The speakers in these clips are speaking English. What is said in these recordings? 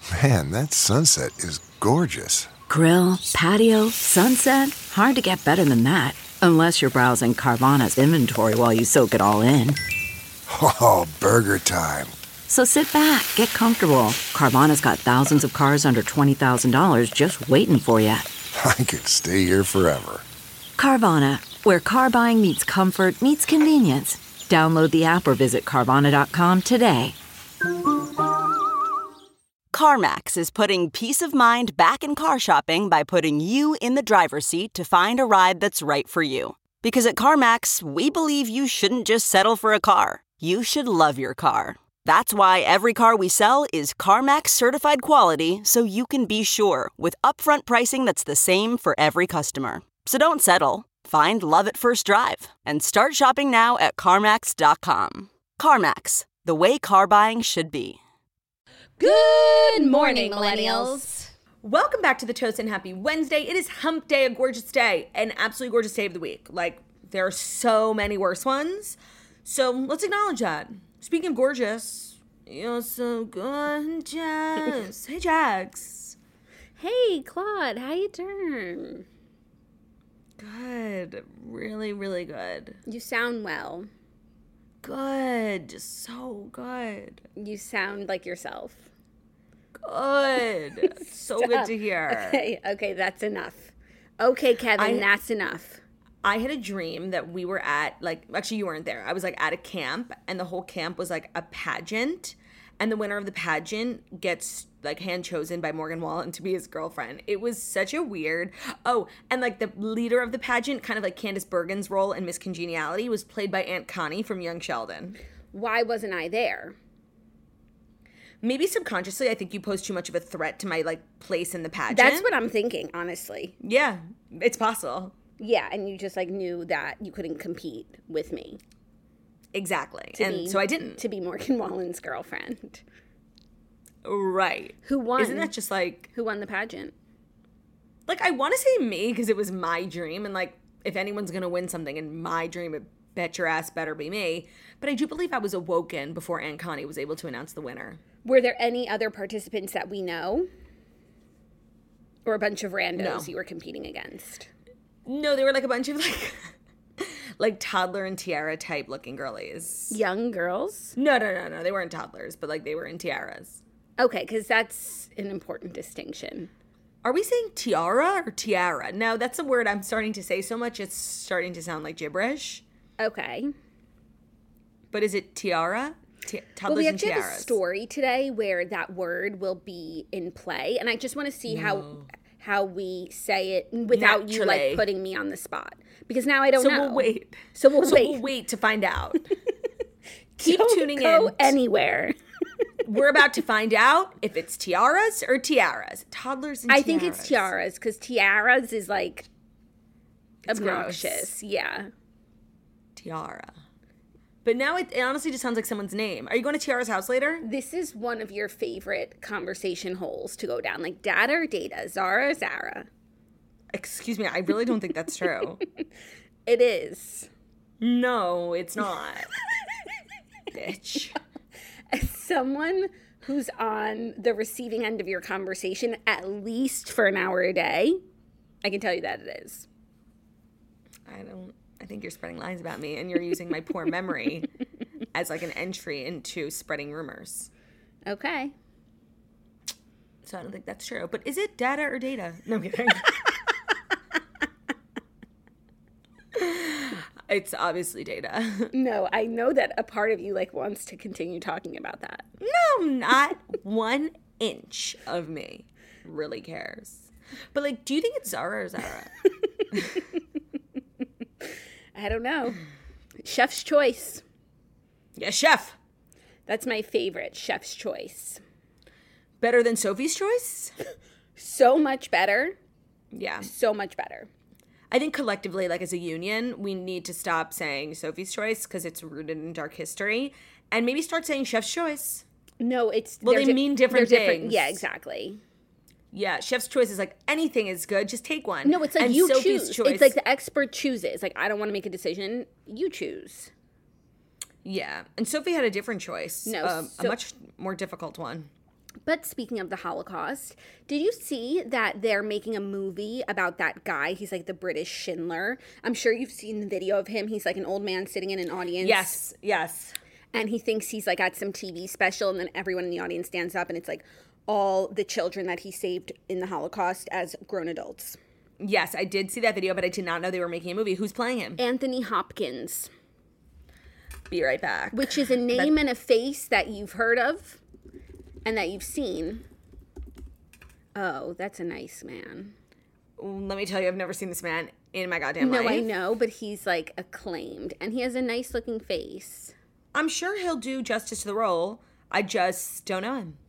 Man, that sunset is gorgeous. Grill, patio, sunset. Hard to get better than that. Unless you're browsing Carvana's inventory while you soak it all in. Oh, burger time. So sit back, get comfortable. Carvana's got thousands of cars under $20,000 just waiting for you. I could stay here forever. Carvana, where car buying meets comfort meets convenience. Download the app or visit Carvana.com today. CarMax is putting peace of mind back in car shopping by putting you in the driver's seat to find a ride that's right for you. Because at CarMax, we believe you shouldn't just settle for a car. You should love your car. That's why every car we sell is CarMax certified quality, so you can be sure with upfront pricing that's the same for every customer. So don't settle. Find love at first drive and start shopping now at CarMax.com. CarMax, the way car buying should be. Good morning, millennials. Welcome back to the Toast and Happy Wednesday. It is hump day, a gorgeous day, an absolutely gorgeous day of the week. Like, there are so many worse ones. So let's acknowledge that. Speaking of gorgeous, you're so gorgeous. Hey, Jax. Hey, Claude, how you doing? Good. Really, really good. You sound well. Good. Just so good. You sound like yourself. Good. So good to hear. Okay, that's enough. Okay, Kevin, that's enough. I had a dream that we were at, actually you weren't there. I was at a camp, and the whole camp was a pageant, and the winner of the pageant gets hand chosen by Morgan Wallen to be his girlfriend. It was such a weird, and the leader of the pageant, kind of like Candace Bergen's role in Miss Congeniality, was played by Aunt Connie from Young Sheldon. Why wasn't I there? Maybe subconsciously, I think you posed too much of a threat to my place in the pageant. That's what I'm thinking, honestly. Yeah, it's possible. Yeah, and you just knew that you couldn't compete with me. Exactly. So I didn't. To be Morgan Wallen's girlfriend. Right. Who won? Isn't that just Who won the pageant? I want to say me because it was my dream, and if anyone's going to win something in my dream, it bet your ass better be me. But I do believe I was awoken before Aunt Connie was able to announce the winner. Were there any other participants that we know? Or a bunch of randos you were competing against? No, they were a bunch of toddler and tiara type looking girlies. Young girls? No. They weren't toddlers, but they were in tiaras. Okay, because that's an important distinction. Are we saying tiara or tiara? No, that's a word I'm starting to say so much it's starting to sound like gibberish. Okay. But is it tiara? Toddlers well, we and actually tiaras. have a story today where that word will be in play, and I just want to see how we say it without Naturally. you putting me on the spot, because now I don't know. We'll wait. So we'll wait. We'll wait to find out. Keep Don't tuning go in. Anywhere. We're about to find out if it's tiaras or tiaras. Toddlers and tiaras. I think it's tiaras, because tiaras is obnoxious. Gross. Yeah. Tiara. But now it honestly just sounds like someone's name. Are you going to Tiara's house later? This is one of your favorite conversation holes to go down, data or data, Zara or Zara. Excuse me, I really don't think that's true. It is. No, it's not. Bitch. As someone who's on the receiving end of your conversation at least for an hour a day, I can tell you that it is. I think you're spreading lies about me, and you're using my poor memory as an entry into spreading rumors. Okay. So I don't think that's true. But is it data or data? No, I'm kidding. It's obviously data. No, I know that a part of you wants to continue talking about that. No, not 1 inch of me really cares. But do you think it's Zara or Zara? I don't know. Chef's choice. Yeah, chef. That's my favorite, chef's choice. Better than Sophie's Choice? So much better. Yeah. So much better. I think collectively, as a union, we need to stop saying Sophie's Choice because it's rooted in dark history, and maybe start saying Chef's Choice. No, it's... Well, they mean different things. Yeah, exactly. Yeah, Chef's Choice is anything is good, just take one. No, it's and you Sophie's choose. Choice, It's the expert chooses. I don't want to make a decision. You choose. Yeah, and Sophie had a different choice. No, a much more difficult one. But speaking of the Holocaust, did you see that they're making a movie about that guy? He's like the British Schindler. I'm sure you've seen the video of him. He's like an old man sitting in an audience. Yes. And he thinks he's like at some TV special, and then everyone in the audience stands up, and it's like all the children that he saved in the Holocaust as grown adults. Yes, I did see that video, but I did not know they were making a movie. Who's playing him? Anthony Hopkins. Be right back. Which is a name and a face that you've heard of and that you've seen. Oh, that's a nice man. Let me tell you, I've never seen this man in my goddamn life. No, I know, but he's like acclaimed, and he has a nice looking face. I'm sure he'll do justice to the role. I just don't know him.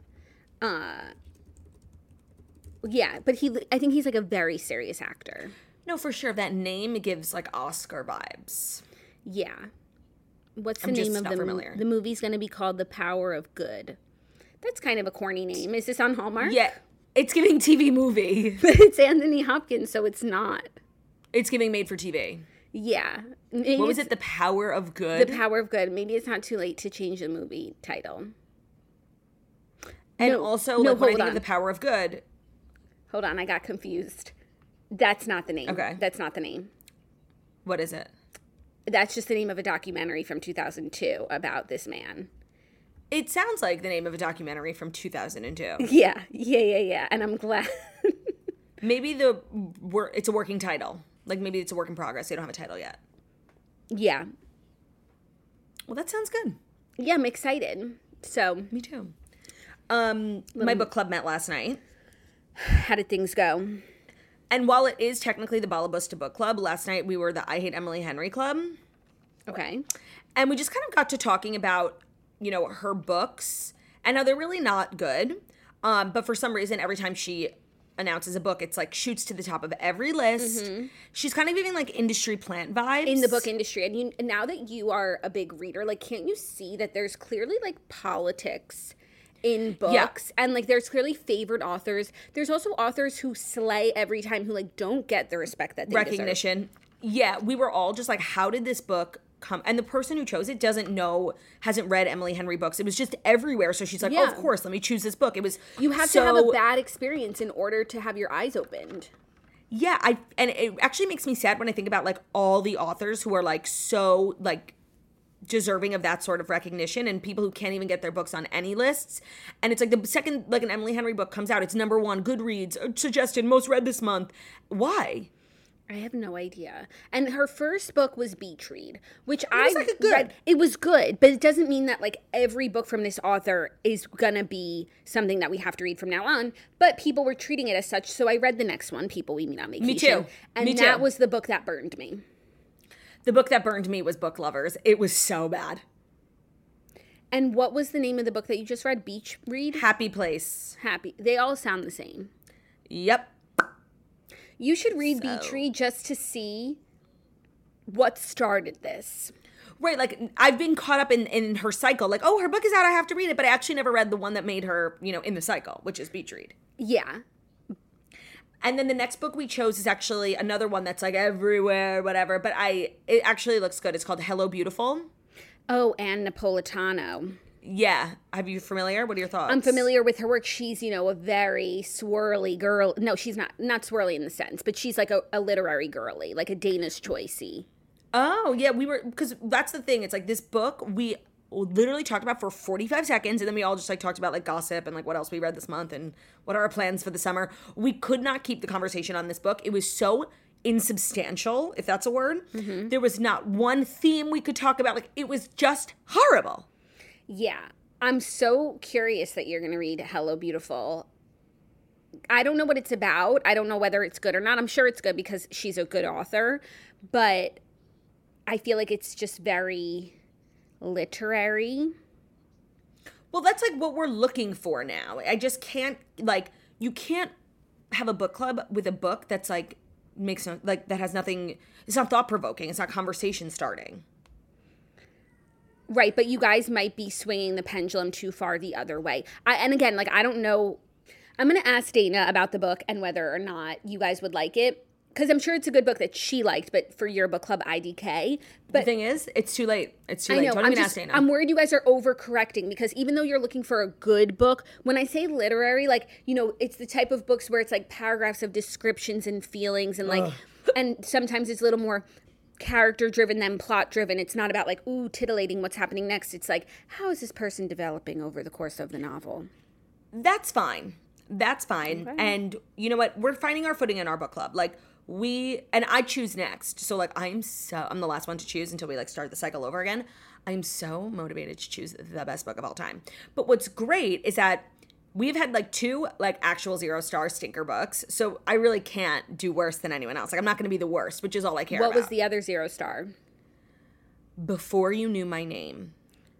Yeah, but I think he's like a very serious actor. No, for sure. That name gives like Oscar vibes. Yeah. What's the I'm name just of not familiar. The movie's going to be called The Power of Good. That's kind of a corny name. Is this on Hallmark? Yeah, it's giving TV movie. But it's Anthony Hopkins, so it's not. It's giving made for TV. Yeah. What was it? The Power of Good? The Power of Good. Maybe it's not too late to change the movie title. And also, like, when I think of The Power of Good. Hold on, I got confused. That's not the name. Okay. That's not the name. What is it? That's just the name of a documentary from 2002 about this man. It sounds like the name of a documentary from 2002. Yeah. And I'm glad. Maybe it's a working title. Like, maybe it's a work in progress. They don't have a title yet. Yeah. Well, that sounds good. Yeah, I'm excited. So. Me too. My book club met last night. How did things go? And while it is technically the Balabusta Book Club, last night we were the I Hate Emily Henry Club. Okay. And we just kind of got to talking about, you know, her books. And now they're really not good. But for some reason, every time she announces a book, it's like shoots to the top of every list. Mm-hmm. She's kind of giving like industry plant vibes. In the book industry. And now that you are a big reader, like, can't you see that there's clearly like politics in books? And like there's clearly favored authors. There's also authors who slay every time, who like don't get the respect that they recognition deserve. Yeah, we were all just like, how did this book come? And the person who chose it hasn't read Emily Henry books. It was just everywhere, so she's like, oh, of course, let me choose this book. It was you have to have a bad experience in order to have your eyes opened. Yeah, and it actually makes me sad when I think about like all the authors who are like so like deserving of that sort of recognition, and people who can't even get their books on any lists. And it's like the second like an Emily Henry book comes out, it's number one, Goodreads, suggested most read this month. Why? I have no idea. And her first book was Beach Read, which read. It was good, but it doesn't mean that like every book from this author is gonna be something that we have to read from now on. But people were treating it as such, so I read the next one, People We Meet on Vacation. Me too. And that was the book that burned me. The book that burned me was Book Lovers. It was so bad. And what was the name of the book that you just read? Beach Read? Happy Place. Happy. They all sound the same. Yep. You should read Beach Read just to see what started this. Right, like, I've been caught up in her cycle. Like, oh, her book is out, I have to read it. But I actually never read the one that made her, you know, in the cycle, which is Beach Read. Yeah. And then the next book we chose is actually another one that's like everywhere, whatever. But it actually looks good. It's called Hello Beautiful. Oh, Ann Napolitano. Yeah. Are you familiar? What are your thoughts? I'm familiar with her work. She's, you know, a very swirly girl. No, she's not swirly in the sense, but she's like a literary girly, like a Dana's Choicey. Oh, yeah. Because that's the thing. It's like this book we literally talked about for 45 seconds, and then we all just like talked about like gossip and like what else we read this month and what are our plans for the summer. We could not keep the conversation on this book. It was so insubstantial, if that's a word. Mm-hmm. There was not one theme we could talk about. Like, it was just horrible. Yeah. I'm so curious that you're going to read Hello Beautiful. I don't know what it's about. I don't know whether it's good or not. I'm sure it's good because she's a good author, but I feel like it's just very literary. Well, that's like what we're looking for now. I just can't, like, you can't have a book club with a book that's like that has nothing, it's not thought provoking, it's not conversation starting. Right, but you guys might be swinging the pendulum too far the other way. And again, like, I don't know. I'm going to ask Dana about the book and whether or not you guys would like it, because I'm sure it's a good book that she liked, but for your book club IDK. But the thing is, it's too late. It's too I late. know. Don't even ask Dana. I'm worried you guys are overcorrecting, because even though you're looking for a good book, when I say literary, like, you know, it's the type of books where it's like paragraphs of descriptions and feelings and like, and sometimes it's a little more character driven than plot driven. It's not about like, ooh, titillating what's happening next. It's like, how is this person developing over the course of the novel? That's fine. That's fine. Okay. And you know what? We're finding our footing in our book club. Like and I choose next. So like I'm the last one to choose until we like start the cycle over again. I'm so motivated to choose the best book of all time. But what's great is that we've had like 2 like actual 0-star stinker books. So I really can't do worse than anyone else. Like I'm not going to be the worst, which is all I care about. What was the other 0-star? Before You Knew My Name.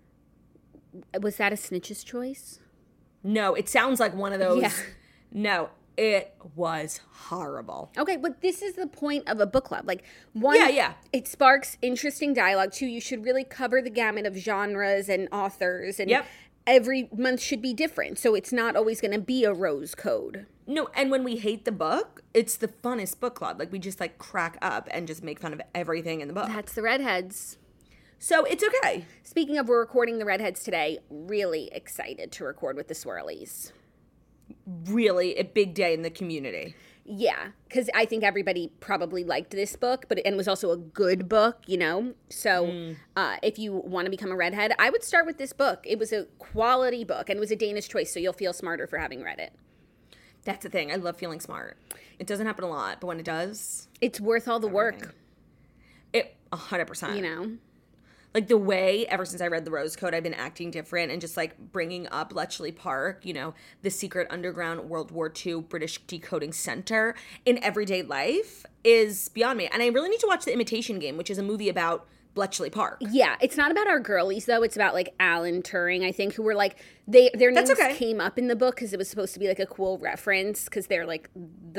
Was that a Snitch's Choice? No, it sounds like one of those. Yeah. No, it was horrible. Okay, but this is the point of a book club. Like, one, Yeah. it sparks interesting dialogue. 2, you should really cover the gamut of genres and authors. And Yep. every month should be different. So it's not always going to be a rose code. No, and when we hate the book, it's the funnest book club. Like, we just, like, crack up and just make fun of everything in the book. That's the Redheads. So it's okay. Speaking of, we're recording the Redheads today. Really excited to record with the Swirlies. Really a big day in the community. Yeah, because I think everybody probably liked this book, and it was also a good book, you know? So if you want to become a redhead, I would start with this book. It was a quality book, and it was a Danish choice, so you'll feel smarter for having read it. That's the thing. I love feeling smart. It doesn't happen a lot, but when it does, It's worth all the work, it 100%. you know? Like the way, ever since I read The Rose Code, I've been acting different and just like bringing up Bletchley Park, you know, the secret underground World War II British decoding center in everyday life is beyond me. And I really need to watch The Imitation Game, which is a movie about Bletchley Park. Yeah, it's not about our girlies, though. It's about, like, Alan Turing, I think, who were, like, their names came up in the book because it was supposed to be, like, a cool reference because they're, like,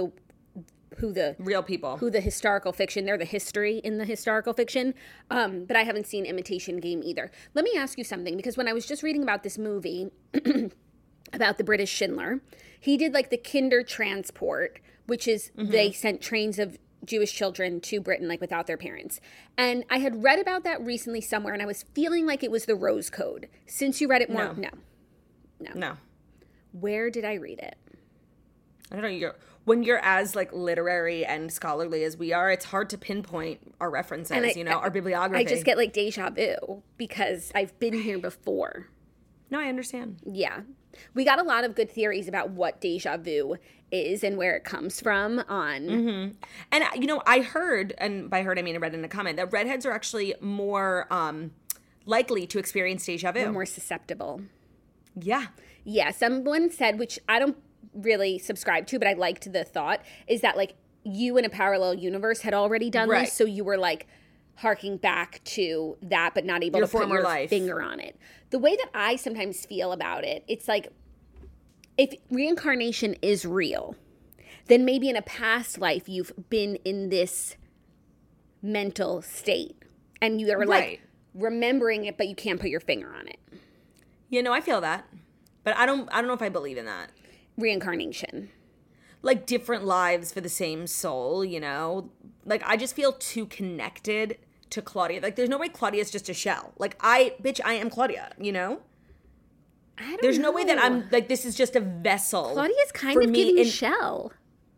Real people. who the historical fiction, they're the history in the historical fiction. But I haven't seen Imitation Game either. Let me ask you something, because when I was just reading about this movie, about the British Schindler, he did like the Kinder Transport, which is they sent trains of Jewish children to Britain, like without their parents. And I had read about that recently somewhere, and I was feeling like it was the Rose Code. Since you read it more, no. Where did I read it? I don't know. When you're as like literary and scholarly as we are, it's hard to pinpoint our references, our bibliography. I just get like deja vu because I've been here before. No, I understand. Yeah. We got a lot of good theories about what deja vu is and where it comes from on. And, I heard, and by heard I mean I read in a comment, that redheads are actually more likely to experience deja vu. They're more susceptible. Yeah. Yeah. Someone said, which I don't really subscribe to, but I liked the thought, is that like you in a parallel universe had already done this. So you were like harking back to that, but not able to put your finger on it. The way that I sometimes feel about it, it's like if reincarnation is real, then maybe in a past life you've been in this mental state and you are like remembering it, but you can't put your finger on it. I feel that, but I don't know if I believe in that. Reincarnation. Like different lives for the same soul, Like I just feel too connected to Claudia. Like there's no way Claudia's just a shell. Like I am Claudia, There's no way that I'm like, this is just a vessel. Claudia's kind of giving shell.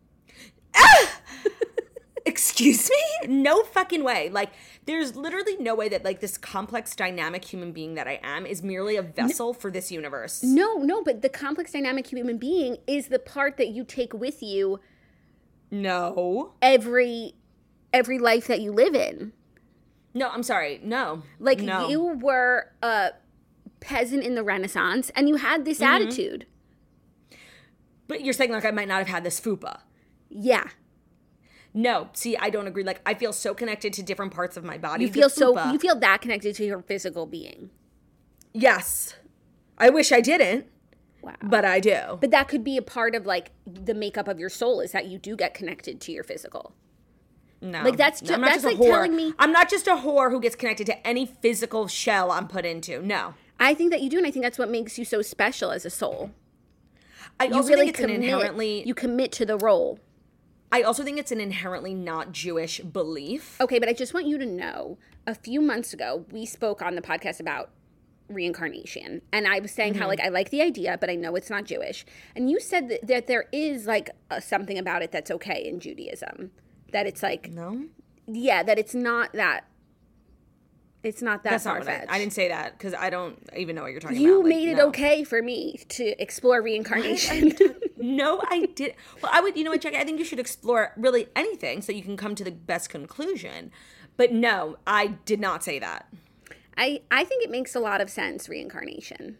Excuse me? No fucking way. Like, there's literally no way that, like, this complex, dynamic human being that I am is merely a vessel for this universe. No, but the complex, dynamic human being is the part that you take with you. No. Every life that you live in. No, I'm sorry. No. Like, you were a peasant in the Renaissance, and you had this attitude. But you're saying, like, I might not have had this fupa. Yeah. No, see, I don't agree. Like, I feel so connected to different parts of my body. You feel that connected to your physical being. Yes. I wish I didn't. Wow. But I do. But that could be a part of, like, the makeup of your soul is that you do get connected to your physical. No. Like, that's like telling me. I'm not just a whore who gets connected to any physical shell I'm put into. No. I think that you do, and I think that's what makes you so special as a soul. I also think it's an inherently. You commit to the role. I also think it's an inherently not Jewish belief. Okay, but I just want you to know, a few months ago, we spoke on the podcast about reincarnation. And I was saying how, like, I like the idea, but I know it's not Jewish. And you said that there is, like, something about it that's okay in Judaism. That it's, like... No? Yeah, that it's not that... It's not that That's not what far-fetched. I didn't say that because I don't even know what you're talking about. You Like, made it no. okay for me to explore reincarnation. No, I did. Well, I would, you know what, Jackie? I think you should explore really anything so you can come to the best conclusion. But no, I did not say that. I think it makes a lot of sense, reincarnation.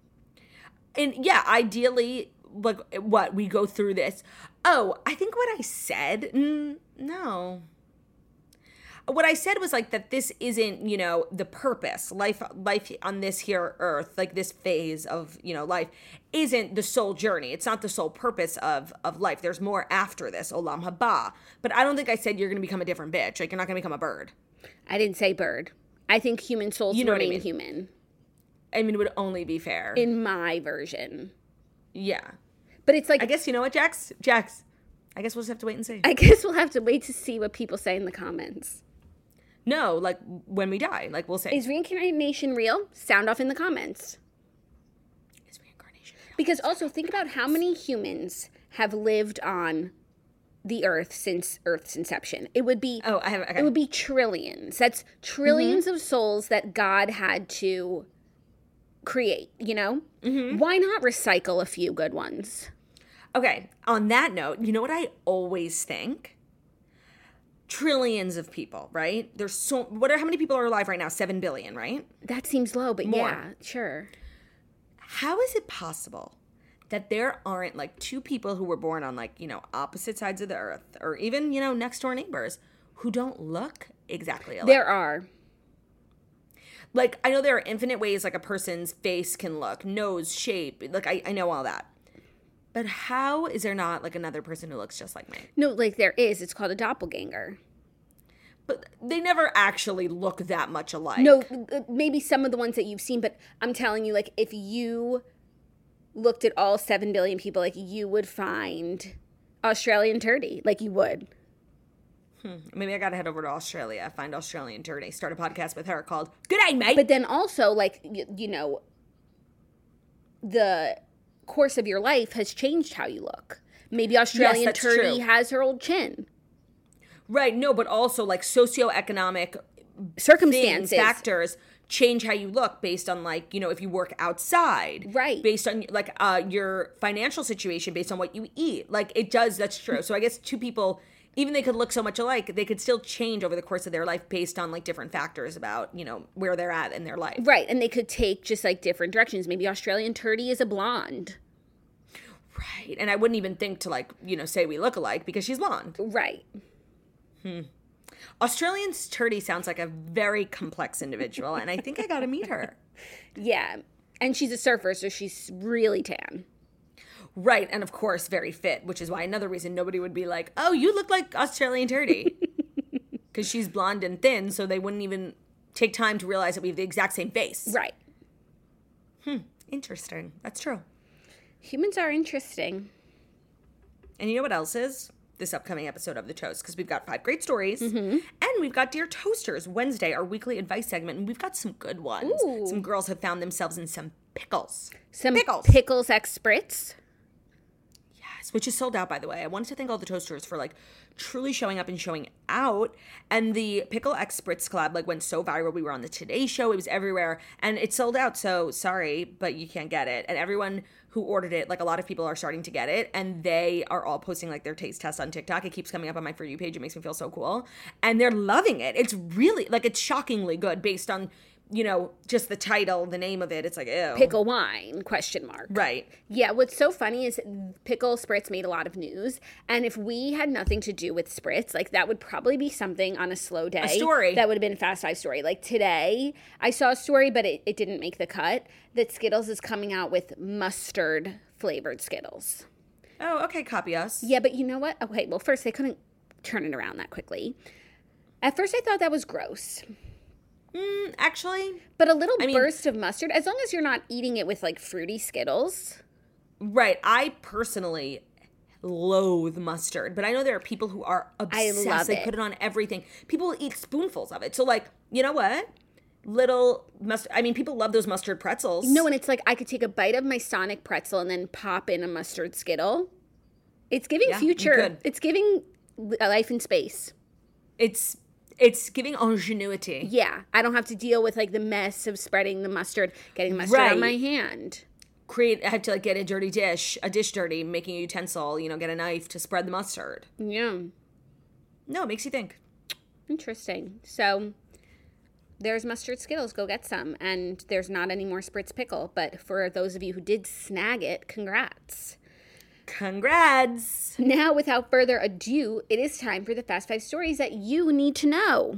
And yeah, ideally, like, what? We go through this. Oh, I think what I said, no. What I said was like that this isn't, you know, the purpose. Life on this here earth, like this phase of, you know, life isn't the sole journey. It's not the sole purpose of life. There's more after this, olam haba. But I don't think I said you're going to become a different bitch. Like, you're not going to become a bird. I didn't say bird. I think human souls You know what I remain mean. human. I mean, it would only be fair. In my version. Yeah. But it's like... I guess, you know what, Jax? I guess we'll just have to wait and see. I guess we'll have to wait to see what people say in the comments. No, like, when we die, like, we'll say. Is reincarnation real? Sound off in the comments. Is reincarnation real? Because also, think about how many humans have lived on the earth since Earth's inception. It would be... Oh, I have, okay. It would be trillions. That's trillions of souls that God had to create, you know? Why not recycle a few good ones? Okay, on that note, you know what I always think? Trillions of people, right? There's so... how many people are alive right now? 7 billion, right? That seems low, but More. yeah, sure. How is it possible that there aren't, like, two people who were born on, like, you know, opposite sides of the earth, or even, you know, next door neighbors, who don't look exactly alike? There are. Like, I know there are infinite ways, like, a person's face can look, nose, shape, like, I know all that. But how is there not, like, another person who looks just like me? No, like there is. It's called a doppelganger. But they never actually look that much alike. No, maybe some of the ones that you've seen, but I'm telling you, like, if you looked at all 7 billion people, like, you would find Australian Turdy. Like, you would. Maybe I gotta head over to Australia, find Australian Turdy, start a podcast with her called G'day, Mate. But then also, like, you know, the course of your life has changed how you look. Maybe Australian that's Turdy true. has her old chin. Right, no, but also, like, socioeconomic Circumstances. things, factors change how you look based on, like, you know, if you work outside. Right. Based on, like, your financial situation, based on what you eat. Like, it does, that's true. So I guess two people, even they could look so much alike, they could still change over the course of their life based on, like, different factors about, you know, where they're at in their life. Right, and they could take just, like, different directions. Maybe Australian Turdy is a blonde. Right. And I wouldn't even think to, like, you know, say we look alike because she's blonde. Right. Australian Turdy sounds like a very complex individual, and I think I gotta meet her. Yeah. And she's a surfer, so she's really tan. Right, and of course, very fit, which is why another reason nobody would be like, oh, you look like Australian Turdy. Because she's blonde and thin, so they wouldn't even take time to realize that we have the exact same face. Right. Interesting. That's true. Humans are interesting. And you know what else is? This upcoming episode of The Toast, because we've got 5 great stories, and we've got Dear Toasters Wednesday, our weekly advice segment, and we've got some good ones. Ooh. Some girls have found themselves in some pickles. Some Pickles. pickles ex spritz. Yes, which is sold out, by the way. I wanted to thank all the toasters for, like, truly showing up and showing out. And the Pickle X Spritz collab, like, went so viral. We were on the Today Show. It was everywhere. And it sold out, so sorry, but you can't get it. And everyone who ordered it, like, a lot of people are starting to get it. And they are all posting, like, their taste tests on TikTok. It keeps coming up on my For You page. It makes me feel so cool. And they're loving it. It's really, like, it's shockingly good based on, you know, just the title, the name of it. It's like, ew. Pickle wine, question mark. Right. Yeah, what's so funny is pickle spritz made a lot of news. And if we had nothing to do with spritz, like, that would probably be something on a slow day. A story. That would have been a Fast Five story. Like, today, I saw a story, but it didn't make the cut, that Skittles is coming out with mustard flavored Skittles. Oh, okay, copy us. Yeah, but you know what? Okay, well, first, they couldn't turn it around that quickly. At first, I thought that was gross. Actually, But a little I mean- burst of mustard, as long as you're not eating it with, like, fruity Skittles. right. I personally loathe mustard, but I know there are people who are obsessed. I love They it. put it on everything. People will eat spoonfuls of it. So like, you know what? Little mustard. I mean, people love those mustard pretzels. No, and it's like I could take a bite of my Sonic pretzel and then pop in a mustard Skittle. It's giving Yeah, you future. could. It's giving life in space. It's giving ingenuity. Yeah, I don't have to deal with like the mess of spreading the mustard, getting mustard on my Right. hand. I have to like get a dish dirty, making a utensil, get a knife to spread the mustard. Yeah, No, it makes you think. interesting. So there's mustard Skittles. Go get some. And there's not any more Spritz pickle. But for those of you who did snag it, congrats. Congrats. Now, without further ado, it is time for the Fast 5 stories that you need to know.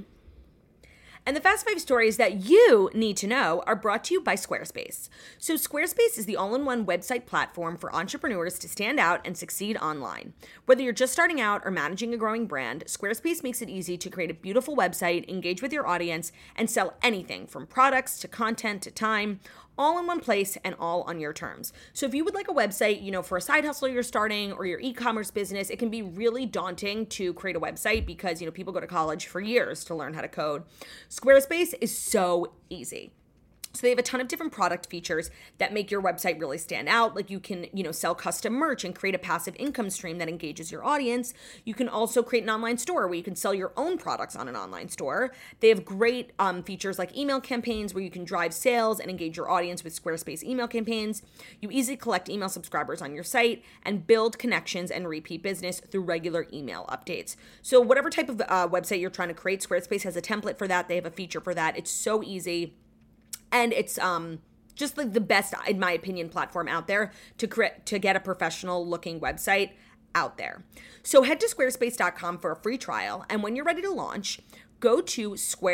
And the Fast 5 stories that you need to know are brought to you by Squarespace. So Squarespace is the all-in-one website platform for entrepreneurs to stand out and succeed online. Whether you're just starting out or managing a growing brand, Squarespace makes it easy to create a beautiful website, engage with your audience, and sell anything from products to content to time, all in one place and all on your terms. So if you would like a website, for a side hustle you're starting or your e-commerce business, it can be really daunting to create a website because, people go to college for years to learn how to code. Squarespace is so easy. So they have a ton of different product features that make your website really stand out. Like you can, sell custom merch and create a passive income stream that engages your audience. You can also create an online store where you can sell your own products on an online store. They have great features like email campaigns where you can drive sales and engage your audience with Squarespace email campaigns. You easily collect email subscribers on your site and build connections and repeat business through regular email updates. So whatever type of website you're trying to create, Squarespace has a template for that. They have a feature for that. It's so easy. And it's just like the best, in my opinion, platform out there to get a professional looking website out there. So head to squarespace.com for a free trial. And when you're ready to launch, go to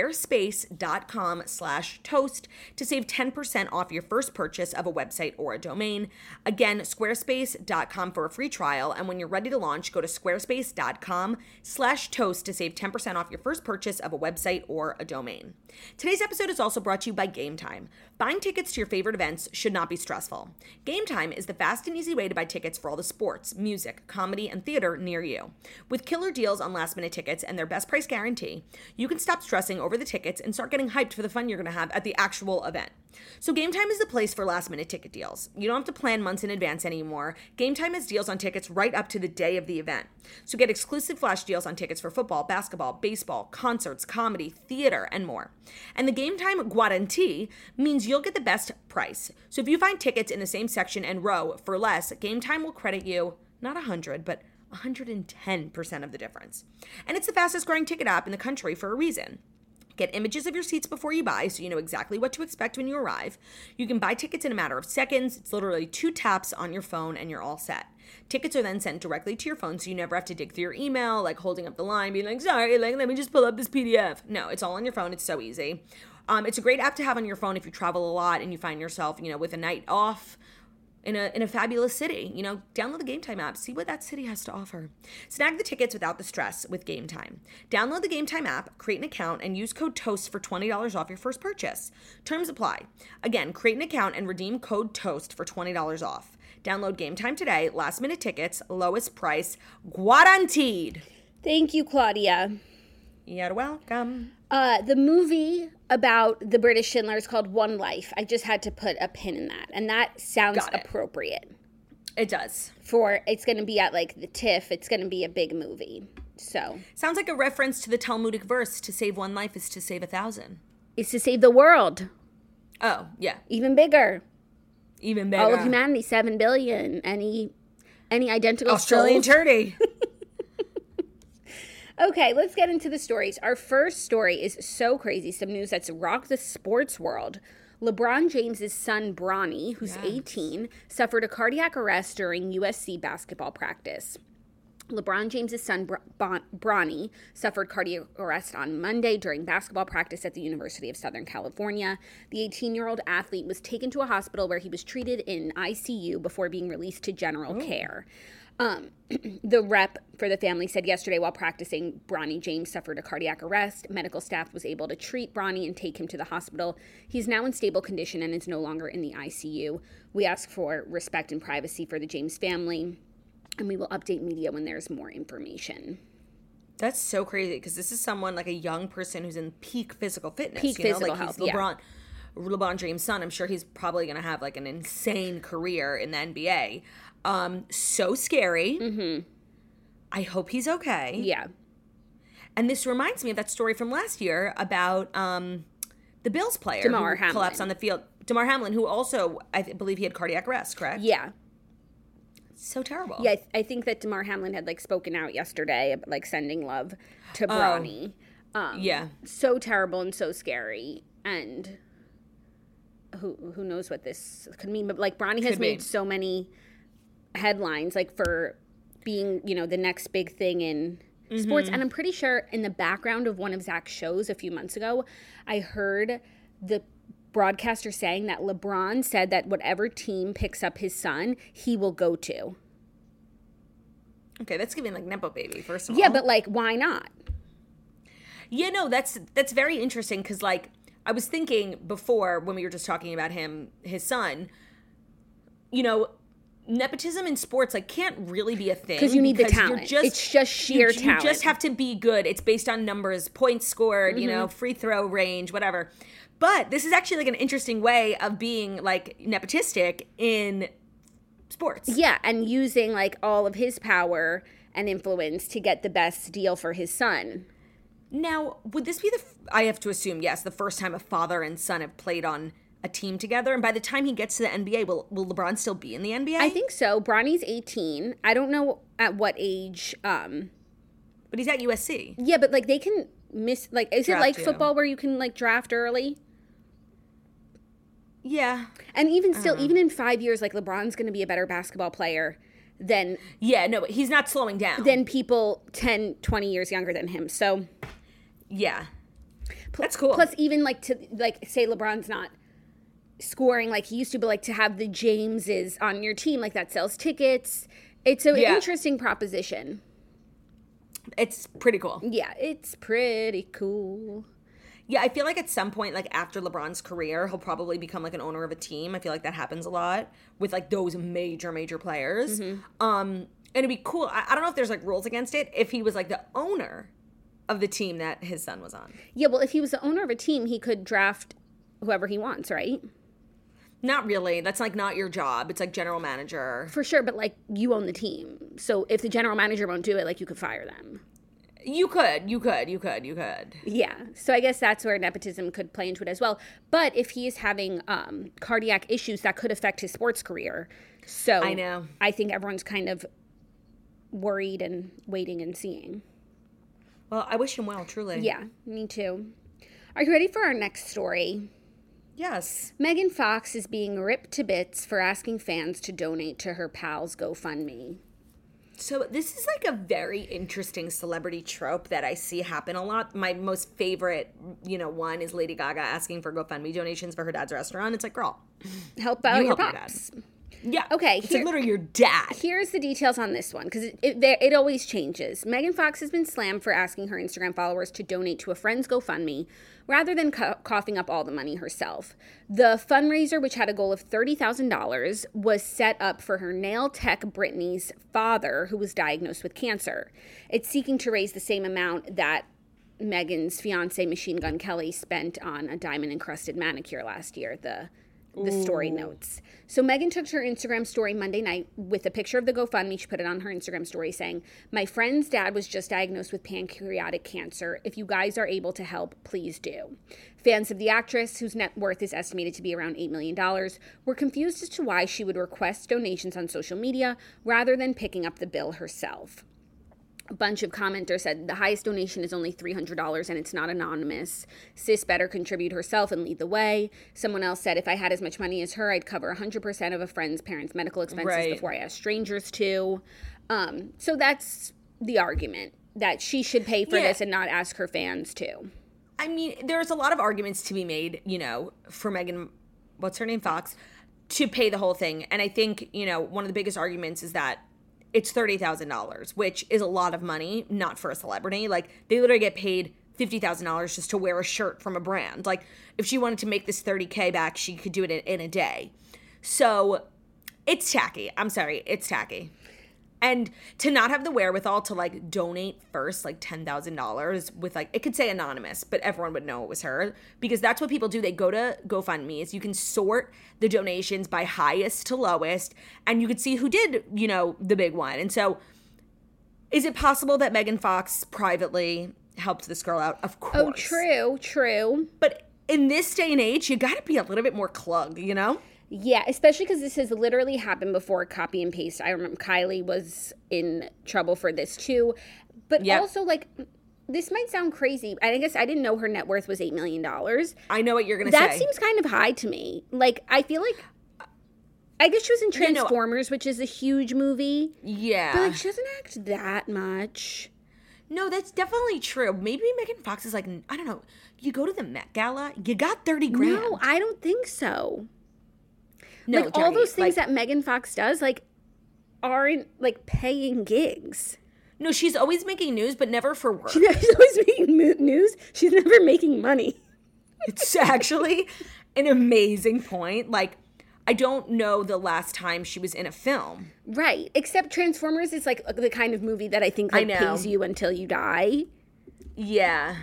squarespace.com/toast to save 10% off your first purchase of a website or a domain. Again, squarespace.com for a free trial. And when you're ready to launch, go to squarespace.com/toast to save 10% off your first purchase of a website or a domain. Today's episode is also brought to you by Game Time. Buying tickets to your favorite events should not be stressful. Game Time is the fast and easy way to buy tickets for all the sports, music, comedy, and theater near you. With killer deals on last-minute tickets and their best price guarantee, you can stop stressing over the tickets and start getting hyped for the fun you're going to have at the actual event. So Game Time is the place for last-minute ticket deals. You don't have to plan months in advance anymore. Game Time has deals on tickets right up to the day of the event. So get exclusive flash deals on tickets for football, basketball, baseball, concerts, comedy, theater, and more. And the Game Time guarantee means you'll get the best price. So if you find tickets in the same section and row for less, Game Time will credit you not 100, but 110% of the difference. And it's the fastest growing ticket app in the country for a reason. Get images of your seats before you buy so you know exactly what to expect when you arrive. You can buy tickets in a matter of seconds. It's literally 2 taps on your phone and you're all set. Tickets are then sent directly to your phone so you never have to dig through your email, like holding up the line, being like, sorry, let me just pull up this PDF. No, it's all on your phone. It's so easy. It's a great app to have on your phone if you travel a lot and you find yourself, with a night off in a fabulous city. Download the Game Time app. See what that city has to offer. Snag the tickets without the stress with Game Time. Download the Game Time app, create an account, and use code TOAST for $20 off your first purchase. Terms apply. Again, create an account and redeem code TOAST for $20 off. Download Game Time today. Last minute tickets, lowest price, guaranteed. Thank you, Claudia. You're welcome. The movie about the British Schindler is called One Life. I just had to put a pin in that. And that sounds Got it. appropriate. It does. It's going to be at like the TIFF. It's going to be a big movie. So. Sounds like a reference to the Talmudic verse, to save one life is to save 1,000. It's to save the world. Oh, yeah. Even bigger. Even better. All of humanity, 7 billion. Any identical Australian souls? turdy. Okay, let's get into the stories. Our first story is so crazy. Some news that's rocked the sports world. LeBron James' son, Bronny, who's 18, suffered a cardiac arrest during USC basketball practice. LeBron James' son, Bronny, suffered cardiac arrest on Monday during basketball practice at the University of Southern California. The 18-year-old athlete was taken to a hospital where he was treated in ICU before being released to general care. The rep for the family said yesterday while practicing, Bronny James suffered a cardiac arrest. Medical staff was able to treat Bronny and take him to the hospital. He's now in stable condition and is no longer in the ICU. We ask for respect and privacy for the James family. And we will update media when there's more information. That's so crazy because this is someone like a young person who's in peak physical fitness. Peak physical health, he's LeBron James' son. I'm sure he's probably going to have like an insane career in the NBA. So scary. Mm-hmm. I hope he's okay. Yeah. And this reminds me of that story from last year about the Bills player Damar who Hamlin. collapsed on the field. Damar Hamlin, who also, I believe he had cardiac arrest, correct? Yeah. So terrible. Yeah, I think that Damar Hamlin had like spoken out yesterday, like sending love to Bronny. Yeah. So terrible and so scary. And who knows what this could mean. But like Bronny has made so many headlines like for being, you know, the next big thing in sports. And I'm pretty sure in the background of one of Zach's shows a few months ago, I heard the broadcaster saying that LeBron said that whatever team picks up his son, he will go to. Okay, that's giving like Nepo baby, first of all. Yeah, but like, why not? Yeah, no, that's very interesting because like I was thinking before when we were just talking about him, his son, you know, nepotism in sports like can't really be a thing because you need the talent. It's just sheer talent. You just have to be good. It's based on numbers, points scored, you know, free throw range, whatever. But this is actually like an interesting way of being like nepotistic in sports. Yeah, and using like all of his power and influence to get the best deal for his son. Now, would this be I have to assume, yes, the first time a father and son have played on a team together? And by the time he gets to the NBA, will LeBron still be in the NBA? I think so. Bronny's 18. I don't know at what age. But he's at USC. Yeah, but like they can miss, like, is it like you. football where you can like draft early? Yeah. And even still, even in 5 years, like LeBron's going to be a better basketball player than. Yeah, no, but he's not slowing down. Than people 10, 20 years younger than him. So. Yeah. That's cool. Plus, even like to like say LeBron's not scoring like he used to, but like to have the Jameses on your team, like that sells tickets. It's an interesting proposition. It's pretty cool. Yeah, it's pretty cool. Yeah, I feel like at some point, like after LeBron's career, he'll probably become like an owner of a team. I feel like that happens a lot with like those major players. And it'd be cool. I don't know if there's like rules against it if he was like the owner of the team that his son was on. Yeah, well, if he was the owner of a team, he could draft whoever he wants, right? Not really. That's like not your job. It's like general manager. For sure, but like you own the team. So if the general manager won't do it, like you could fire them. You could. Yeah. So I guess that's where nepotism could play into it as well. But if he is having cardiac issues, that could affect his sports career. So I know. I think everyone's kind of worried and waiting and seeing. Well, I wish him well, truly. Yeah, me too. Are you ready for our next story? Yes. Megan Fox is being ripped to bits for asking fans to donate to her pal's GoFundMe. So this is like a very interesting celebrity trope that I see happen a lot. My most favorite, one is Lady Gaga asking for GoFundMe donations for her dad's restaurant. It's like, girl, help out your help pops. Yeah. Okay. It's like literally your dad. Here's the details on this one, because it always changes. Megan Fox has been slammed for asking her Instagram followers to donate to a friend's GoFundMe rather than coughing up all the money herself. The fundraiser, which had a goal of $30,000, was set up for her nail tech Britney's father, who was diagnosed with cancer. It's seeking to raise the same amount that Megan's fiance, Machine Gun Kelly, spent on a diamond-encrusted manicure last year, the story notes. So Megan took to her Instagram story Monday night with a picture of the GoFundMe. She put it on her Instagram story saying, "My friend's dad was just diagnosed with pancreatic cancer. If you guys are able to help, please do." Fans of the actress, whose net worth is estimated to be around $8 million, were confused as to why she would request donations on social media rather than picking up the bill herself. A bunch of commenters said the highest donation is only $300 and it's not anonymous. Sis better contribute herself and lead the way. Someone else said, if I had as much money as her, I'd cover 100% of a friend's parents' medical expenses before I ask strangers to. So that's the argument, that she should pay for this and not ask her fans to. I mean, there's a lot of arguments to be made, for Megan, what's her name, Fox, to pay the whole thing. And I think, one of the biggest arguments is that it's $30,000, which is a lot of money, not for a celebrity. Like, they literally get paid $50,000 just to wear a shirt from a brand. Like, if she wanted to make this $30K back, she could do it in a day. So, it's tacky. I'm sorry, it's tacky. And to not have the wherewithal to like donate first like $10,000 with like, it could say anonymous, but everyone would know it was her, because that's what people do. They go to GoFundMe's. You can sort the donations by highest to lowest, and you could see who did, you know, the big one. And so is it possible that Megan Fox privately helped this girl out? Of course. Oh, true. But in this day and age, you got to be a little bit more klug, you know? Yeah, especially because this has literally happened before, copy and paste. I remember Kylie was in trouble for this too. But also, like, this might sound crazy. I guess I didn't know her net worth was $8 million. I know what you're going to say. That seems kind of high to me. Like, I feel like, I guess she was in Transformers, which is a huge movie. Yeah. But, like, she doesn't act that much. No, that's definitely true. Maybe Megan Fox is like, I don't know, you go to the Met Gala, you got 30 grand. No, I don't think so. No, like, all those things that Megan Fox does, like, aren't, like, paying gigs. No, she's always making news, but never for work. She's always making news. She's never making money. It's actually an amazing point. Like, I don't know the last time she was in a film. Right. Except Transformers is, like, the kind of movie that I think, like, pays you until you die. Yeah.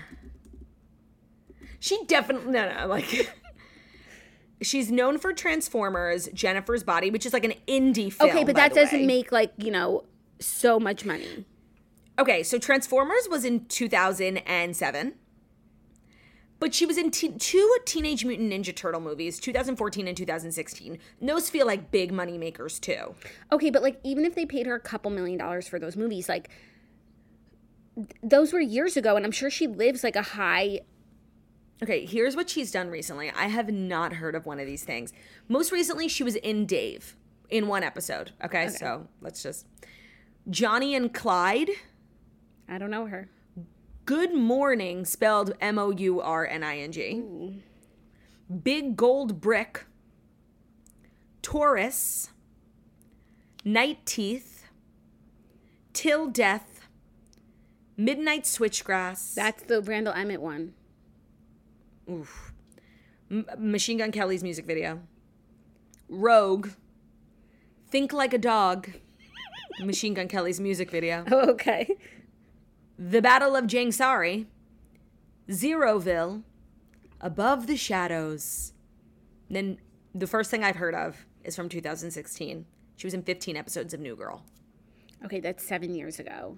She definitely, no, like... She's known for Transformers, Jennifer's Body, which is like an indie film. Okay, but that doesn't make, like, you know, so much money. Okay, so Transformers was in 2007. But she was in two Teenage Mutant Ninja Turtle movies, 2014 and 2016. And those feel like big money makers too. Okay, but, like, even if they paid her a couple $1 million for those movies, like, those were years ago, and I'm sure she lives, like, a high... Okay, here's what she's done recently. I have not heard of one of these things. Most recently, she was in Dave in one episode. Okay, so let's just... Johnny and Clyde. I don't know her. Good Morning, spelled Mourning. Ooh. Big Gold Brick. Taurus. Night Teeth. Till Death. Midnight Switchgrass. That's the Randall Emmett one. Oof. Machine Gun Kelly's music video. Rogue. Think Like a Dog. Machine Gun Kelly's music video. Oh, okay. The Battle of Jangsari. Zeroville. Above the Shadows. Then the first thing I've heard of is from 2016. She was in 15 episodes of New Girl. Okay, that's 7 years ago.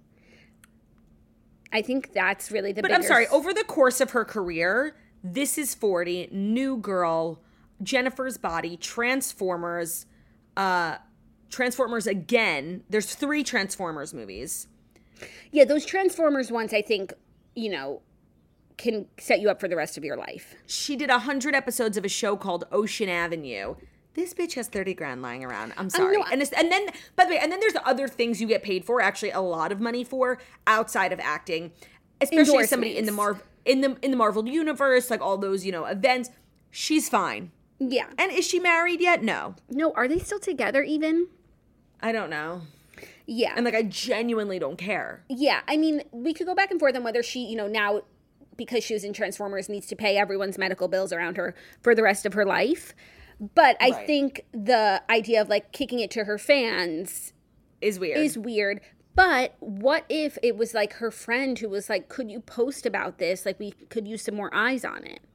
I think that's really the But I'm sorry, over the course of her career, This Is 40, New Girl, Jennifer's Body, Transformers, Transformers Again. There's 3 Transformers movies. Yeah, those Transformers ones, I think, you know, can set you up for the rest of your life. She did 100 episodes of a show called Ocean Avenue. This bitch has 30 grand lying around. I'm sorry. And then, by the way, and then there's other things you get paid for, actually a lot of money for, outside of acting. Especially as somebody in the Marvel universe, like all those, you know, events. She's fine. Yeah. And is she married yet? No. No, are they still together even? I don't know. Yeah. And, like, I genuinely don't care. Yeah. I mean, we could go back and forth on whether she, you know, now, because she was in Transformers, needs to pay everyone's medical bills around her for the rest of her life. But I think the idea of, like, kicking it to her fans is weird. But what if it was, like, her friend who was like, could you post about this? Like, we could use some more eyes on it.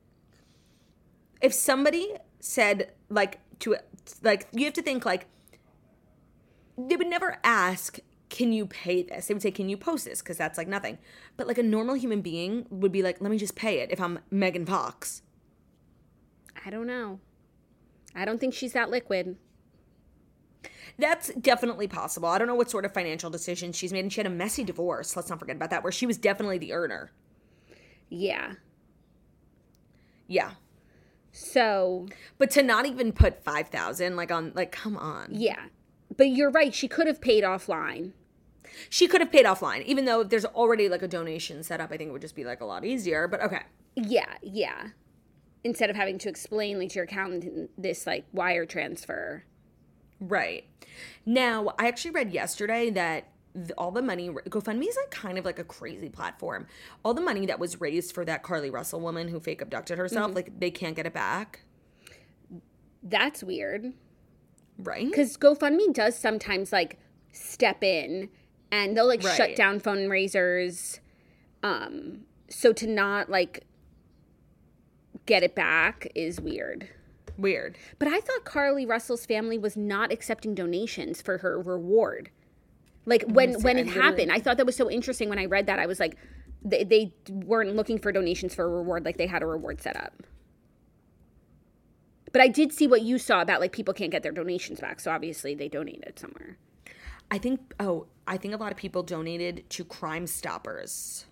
If somebody said, like, you have to think, like, they would never ask, can you pay this? They would say, can you post this? Because that's, like, nothing. But, like, a normal human being would be like, let me just pay it if I'm Megan Fox. I don't know. I don't think she's that liquid. That's definitely possible. I don't know what sort of financial decisions she's made. And she had a messy divorce. Let's not forget about that, where she was definitely the earner. Yeah. Yeah. So. But to not even put $5,000, like, on, like, come on. Yeah. But you're right. She could have paid offline. She could have paid offline. Even though if there's already, like, a donation set up, I think it would just be, like, a lot easier. But okay. Yeah. Instead of having to explain, like, to your accountant this, like, wire transfer. Right. Now, I actually read yesterday that all the money, GoFundMe is, like, kind of like a crazy platform. All the money that was raised for that Carly Russell woman who fake abducted herself, like, they can't get it back. That's weird. Right? Because GoFundMe does sometimes, like, step in and they'll like shut Right. down fundraisers. So to not like get it back is weird. Weird. But I thought Carly Russell's family was not accepting donations for her reward. Like when it happened, I thought that was so interesting. When I read that, I was like, they weren't looking for donations for a reward. Like they had a reward set up. But I did see what you saw about like people can't get their donations back. So obviously they donated somewhere. I think a lot of people donated to Crime Stoppers.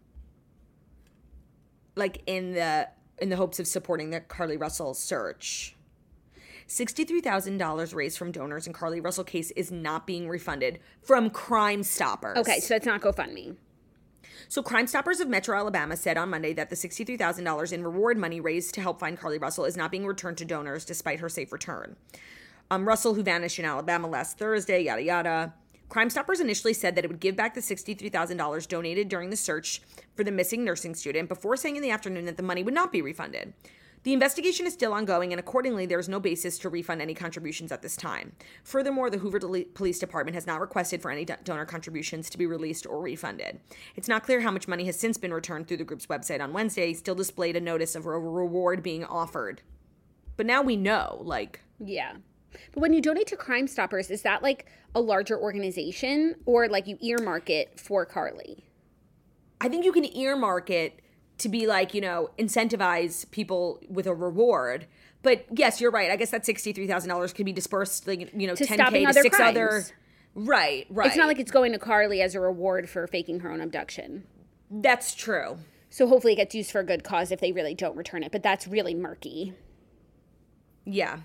Like in the hopes of supporting the Carly Russell search. $63,000 raised from donors in Carly Russell case is not being refunded from Crime Stoppers. Okay, so that's not GoFundMe. So Crime Stoppers of Metro Alabama said on Monday that the $63,000 in reward money raised to help find Carly Russell is not being returned to donors despite her safe return. Russell, who vanished in Alabama last Thursday, yada yada. Crime Stoppers initially said that it would give back the $63,000 donated during the search for the missing nursing student before saying in the afternoon that the money would not be refunded. The investigation is still ongoing, and accordingly, there is no basis to refund any contributions at this time. Furthermore, the Hoover Police Department has not requested for any donor contributions to be released or refunded. It's not clear how much money has since been returned through the group's website on Wednesday, still displayed a notice of a reward being offered. But now we know, like... Yeah. But when you donate to Crime Stoppers, is that like a larger organization or like you earmark it for Carly? I think you can earmark it to be like, you know, incentivize people with a reward. But yes, you're right. I guess that $63,000 could be dispersed, like, you know, To 10K stopping to other 6 crimes. other. Right. It's not like it's going to Carly as a reward for faking her own abduction. That's true. So hopefully it gets used for a good cause if they really don't return it. But that's really murky. Yeah.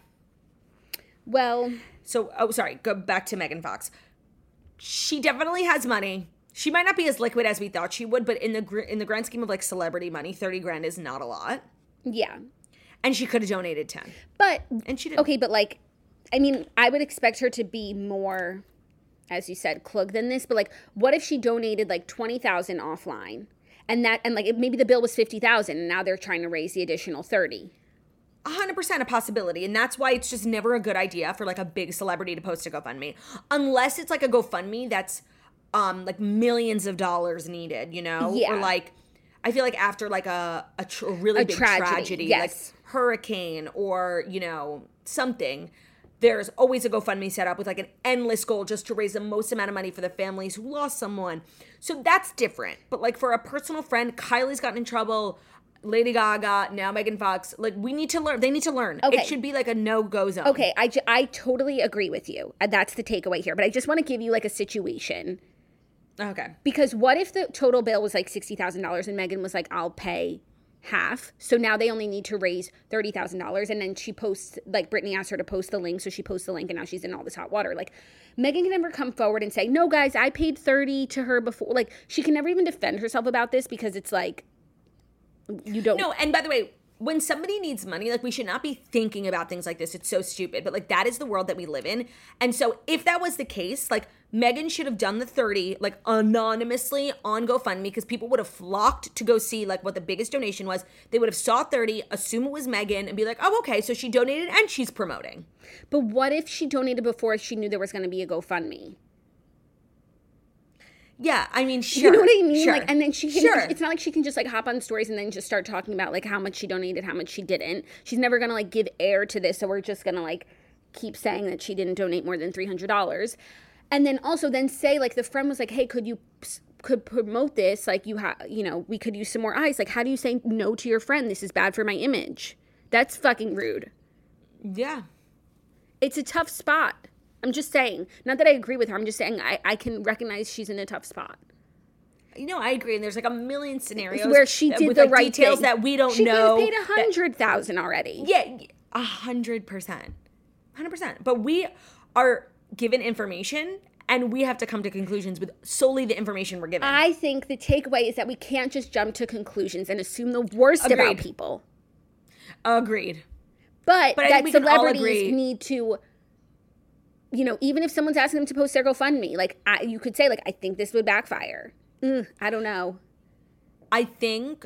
Well, So, go back to Megan Fox. She definitely has money. She might not be as liquid as we thought she would, but in the grand scheme of like celebrity money, 30 grand is not a lot. yeah. And she could have donated 10. But, And she didn't. okay, but like, I mean, I would expect her to be more, as you said, klug than this. But like, what if she donated like 20,000 offline? And like maybe the bill was 50,000 and now they're trying to raise the additional 30. 100% a possibility, and that's why it's just never a good idea for like a big celebrity to post a GoFundMe, unless it's like a GoFundMe that's like millions of dollars needed, you know? Yeah. Or like, I feel like after like a really big tragedy, yes. like hurricane or, you know, something, there's always a GoFundMe set up with like an endless goal just to raise the most amount of money for the families who lost someone. So that's different. But like for a personal friend, Kylie's gotten in trouble, Lady Gaga, now Megan Fox, like we need to learn. They need to learn. Okay. It should be like a no-go zone. Okay, I totally agree with you. That's the takeaway here. But I just want to give you like a situation. Okay. Because what if the total bill was like $60,000 and Megan was like, I'll pay half. So now they only need to raise $30,000. And then she posts, like Brittany asked her to post the link. So she posts the link and now she's in all this hot water. Like Megan can never come forward and say, no, guys, I paid 30 to her before. Like she can never even defend herself about this because it's like, you don't. No, and by the way, when somebody needs money, like we should not be thinking about things like this. It's so stupid. But like that is the world that we live in. And so if that was the case, like Megan should have done the 30 like anonymously on GoFundMe because people would have flocked to go see like what the biggest donation was. They would have saw 30, assume it was Megan, and be like, oh, okay, so she donated and she's promoting. But what if she donated before she knew there was going to be a GoFundMe? Yeah, I mean, sure. You know what I mean? Sure. Like, and then she can, Sure. it's not like she can just like hop on stories and then just start talking about like how much she donated, how much she didn't. She's never going to like give air to this. So we're just going to like keep saying that she didn't donate more than $300. And then also then say like the friend was like, hey, could promote this? Like we could use some more eyes. Like, how do you say no to your friend? This is bad for my image. That's fucking rude. Yeah. It's a tough spot. I'm just saying. Not that I agree with her. I'm just saying I can recognize she's in a tough spot. You know, I agree. And there's like a million scenarios Where she did with the like right details thing. that we don't she know. She could have paid $100,000 already. Yeah, 100%. 100%. But we are given information and we have to come to conclusions with solely the information we're given. I think the takeaway is that we can't just jump to conclusions and assume the worst about Agreed. people. Agreed. But I that think we can all agree. celebrities need to, you know, even if someone's asking them to post their GoFundMe, like you could say, like, I think this would backfire. I don't know. I think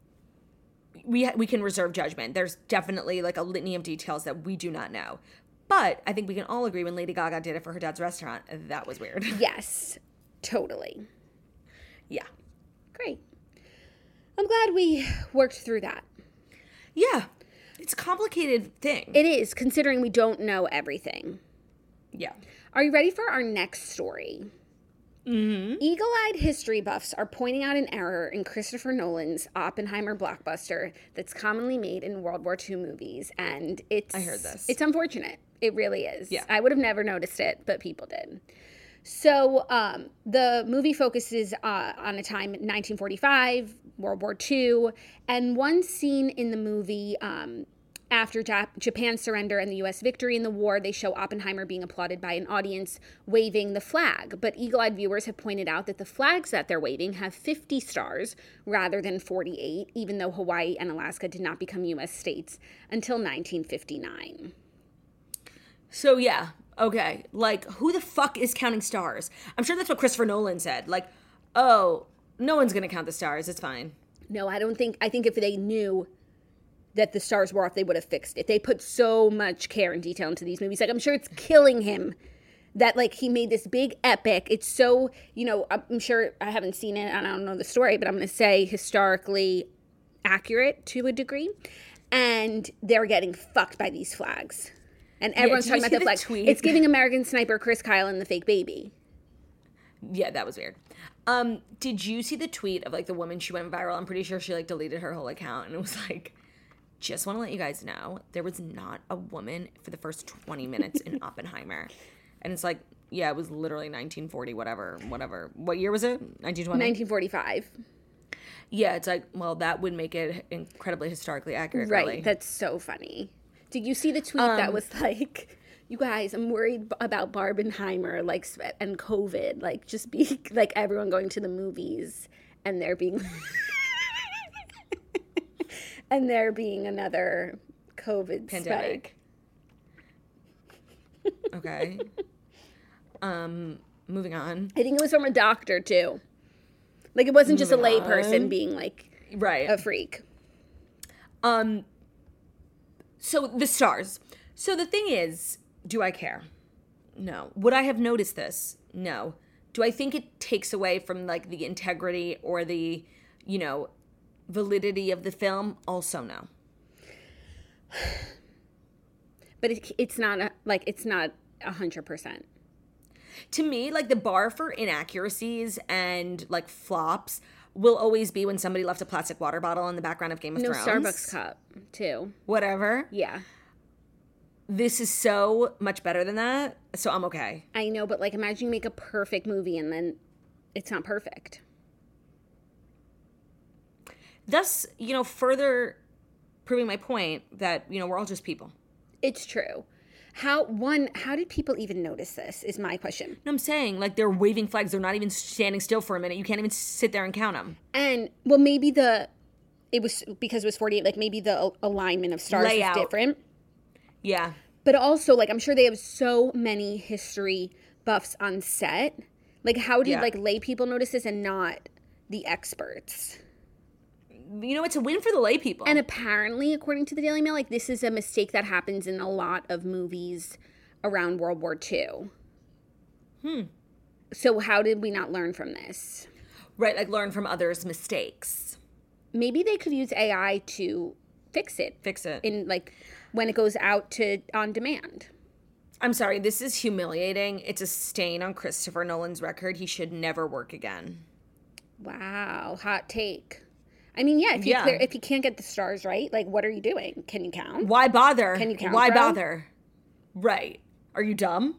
we can reserve judgment. There's definitely like a litany of details that we do not know. But I think we can all agree when Lady Gaga did it for her dad's restaurant, that was weird. Yes, totally. Yeah. Great. I'm glad we worked through that. Yeah. It's a complicated thing. It is, considering we don't know everything. Yeah. Are you ready for our next story? Mm-hmm. Eagle-eyed history buffs are pointing out an error in Christopher Nolan's Oppenheimer blockbuster that's commonly made in World War II movies, and I heard this. It's unfortunate. It really is. Yeah. I would have never noticed it, but people did. So the movie focuses on a time in 1945, World War II, and one scene in the movie after Japan's surrender and the U.S. victory in the war, they show Oppenheimer being applauded by an audience waving the flag. But eagle-eyed viewers have pointed out that the flags that they're waving have 50 stars rather than 48, even though Hawaii and Alaska did not become U.S. states until 1959. So, yeah. Okay. Like, who the fuck is counting stars? I'm sure that's what Christopher Nolan said. Like, oh, no one's going to count the stars. It's fine. No, I think if they knew that the stars were off, they would have fixed it. They put so much care and detail into these movies. Like, I'm sure it's killing him that, like, he made this big epic. It's so, I'm sure, I haven't seen it and I don't know the story, but I'm going to say historically accurate to a degree. And they're getting fucked by these flags. And everyone's talking about the flag. Tweet? It's giving American Sniper Chris Kyle and the fake baby. Yeah, that was weird. Did you see the tweet of, like, the woman? She went viral. I'm pretty sure she, like, deleted her whole account. And it was like, just want to let you guys know, there was not a woman for the first 20 minutes in Oppenheimer. And it's like, yeah, it was literally 1940, whatever. What year was it? 1920? 1945. Yeah, it's like, well, that would make it incredibly historically accurate. Right, really. That's so funny. Did you see the tweet that was like, you guys, I'm worried about Barbenheimer, like, and COVID, like, just be, like, everyone going to the movies and there being... and there being another COVID pandemic. Spike. Okay. Moving on. I think it was from a doctor, too. Like, it wasn't just a layperson being, like, right, a freak. So, the stars. So, the thing is, do I care? No. Would I have noticed this? No. Do I think it takes away from, like, the integrity or the, validity of the film? Also no. But it's not 100%. To me, like, the bar for inaccuracies and, like, flops will always be when somebody left a plastic water bottle in the background of Game of Thrones. Starbucks cup too. Whatever. Yeah. This is so much better than that, so I'm okay. I know, but, like, imagine you make a perfect movie and then it's not perfect. Thus, further proving my point that, we're all just people. It's true. How did people even notice this is my question. No, I'm saying, like, they're waving flags. They're not even standing still for a minute. You can't even sit there and count them. And, well, maybe it was because it was 48, like, maybe the alignment of stars Layout. is different. Yeah. But also, like, I'm sure they have so many history buffs on set. Like, how did, like, lay people notice this and not the experts? It's a win for the lay people. And apparently, according to the Daily Mail, like, this is a mistake that happens in a lot of movies around World War II. So how did we not learn from this? Right, like, learn from others' mistakes. Maybe they could use AI to fix it. In, like, when it goes out on demand. I'm sorry, this is humiliating. It's a stain on Christopher Nolan's record. He should never work again. Wow, hot take. I mean, yeah, if you can't get the stars right, like, what are you doing? Can you count? Why bother? Can you count, Why bro? bother? Right. Are you dumb?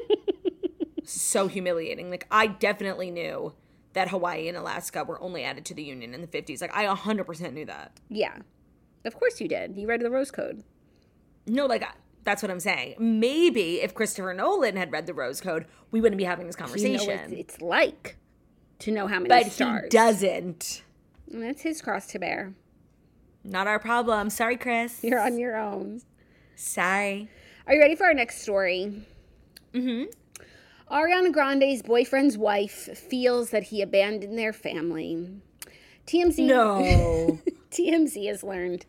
So humiliating. Like, I definitely knew that Hawaii and Alaska were only added to the Union in the 50s. Like, I 100% knew that. Yeah. Of course you did. You read the Rose Code. No, like, that's what I'm saying. Maybe if Christopher Nolan had read the Rose Code, we wouldn't be having this conversation. You know what it's like to know how many stars. But he doesn't. And that's his cross to bear. Not our problem. Sorry, Chris. You're on your own. Sorry. Are you ready for our next story? Mm-hmm. Ariana Grande's boyfriend's wife feels that he abandoned their family. TMZ No. TMZ has learned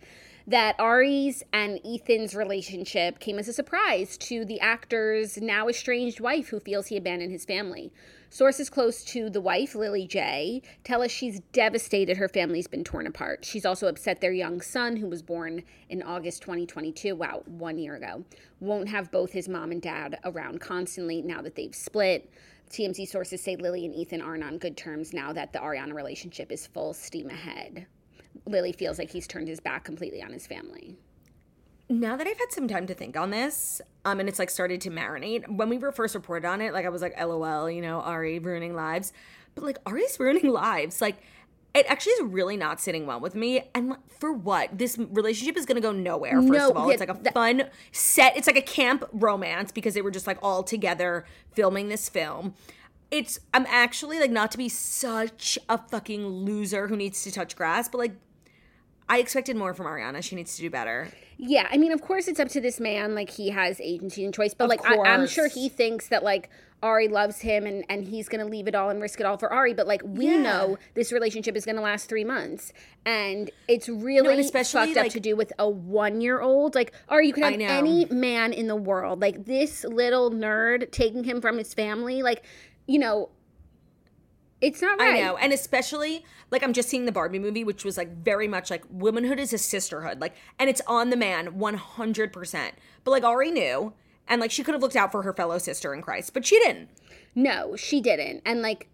that Ari's and Ethan's relationship came as a surprise to the actor's now estranged wife who feels he abandoned his family. Sources close to the wife, Lily J, tell us she's devastated her family's been torn apart. She's also upset their young son, who was born in August 2022, wow, 1 year ago, won't have both his mom and dad around constantly now that they've split. TMZ sources say Lily and Ethan aren't on good terms now that the Ariana relationship is full steam ahead. Lily feels like he's turned his back completely on his family. Now that I've had some time to think on this, and it's like started to marinate, when we were first reported on it, like I was like, LOL, you know, Ari ruining lives. But like Ari's ruining lives. Like it actually is really not sitting well with me. And for what? This relationship is going to go nowhere, first of all. It's like a fun set. It's like a camp romance because they were just like all together filming this film. I'm actually like, not to be such a fucking loser who needs to touch grass, but like I expected more from Ariana. She needs to do better. Yeah, I mean, of course it's up to this man. Like, he has agency and choice. But, like, I'm sure he thinks that, like, Ari loves him and he's going to leave it all and risk it all for Ari. But, like, we know this relationship is going to last 3 months. And it's really fucked up to do with a 1-year-old. Like, Ari, you could have any man in the world. Like, this little nerd taking him from his family. Like, you know, it's not right. I know. And especially, like, I'm just seeing the Barbie movie, which was, like, very much, like, womanhood is a sisterhood. Like, and it's on the man 100%. But, like, Ari knew. And, like, she could have looked out for her fellow sister in Christ. But she didn't. No, she didn't. And, like...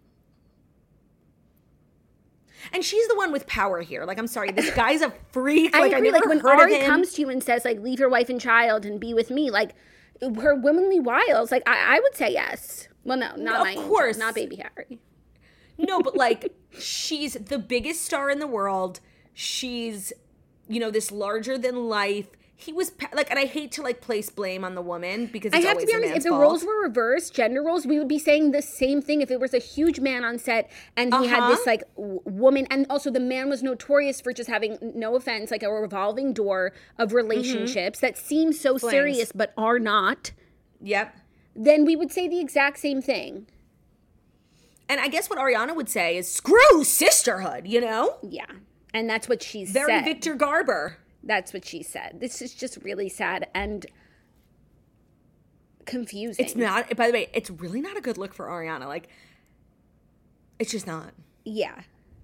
And she's the one with power here. Like, I'm sorry, this guy's a freak. Like, I agree. I never like, when heard Ari of him. comes to you and says, like, leave your wife and child and be with me, like, her womanly wiles, like, I would say yes. Well, no, not my angel, not baby Harry. No, but like, she's the biggest star in the world. She's, you know, this larger than life. He was like, and I hate to like place blame on the woman because it's I have to be honest. If the roles were reversed, gender roles, we would be saying the same thing. If it was a huge man on set and he had this like woman, and also the man was notorious for just having, no offense, like a revolving door of relationships that seem so serious but are not. Yep. Then we would say the exact same thing. And I guess what Ariana would say is, screw sisterhood, you know? Yeah. And that's what she said. Very Victor Garber. That's what she said. This is just really sad and confusing. It's not, by the way, it's really not a good look for Ariana. Like, it's just not. Yeah.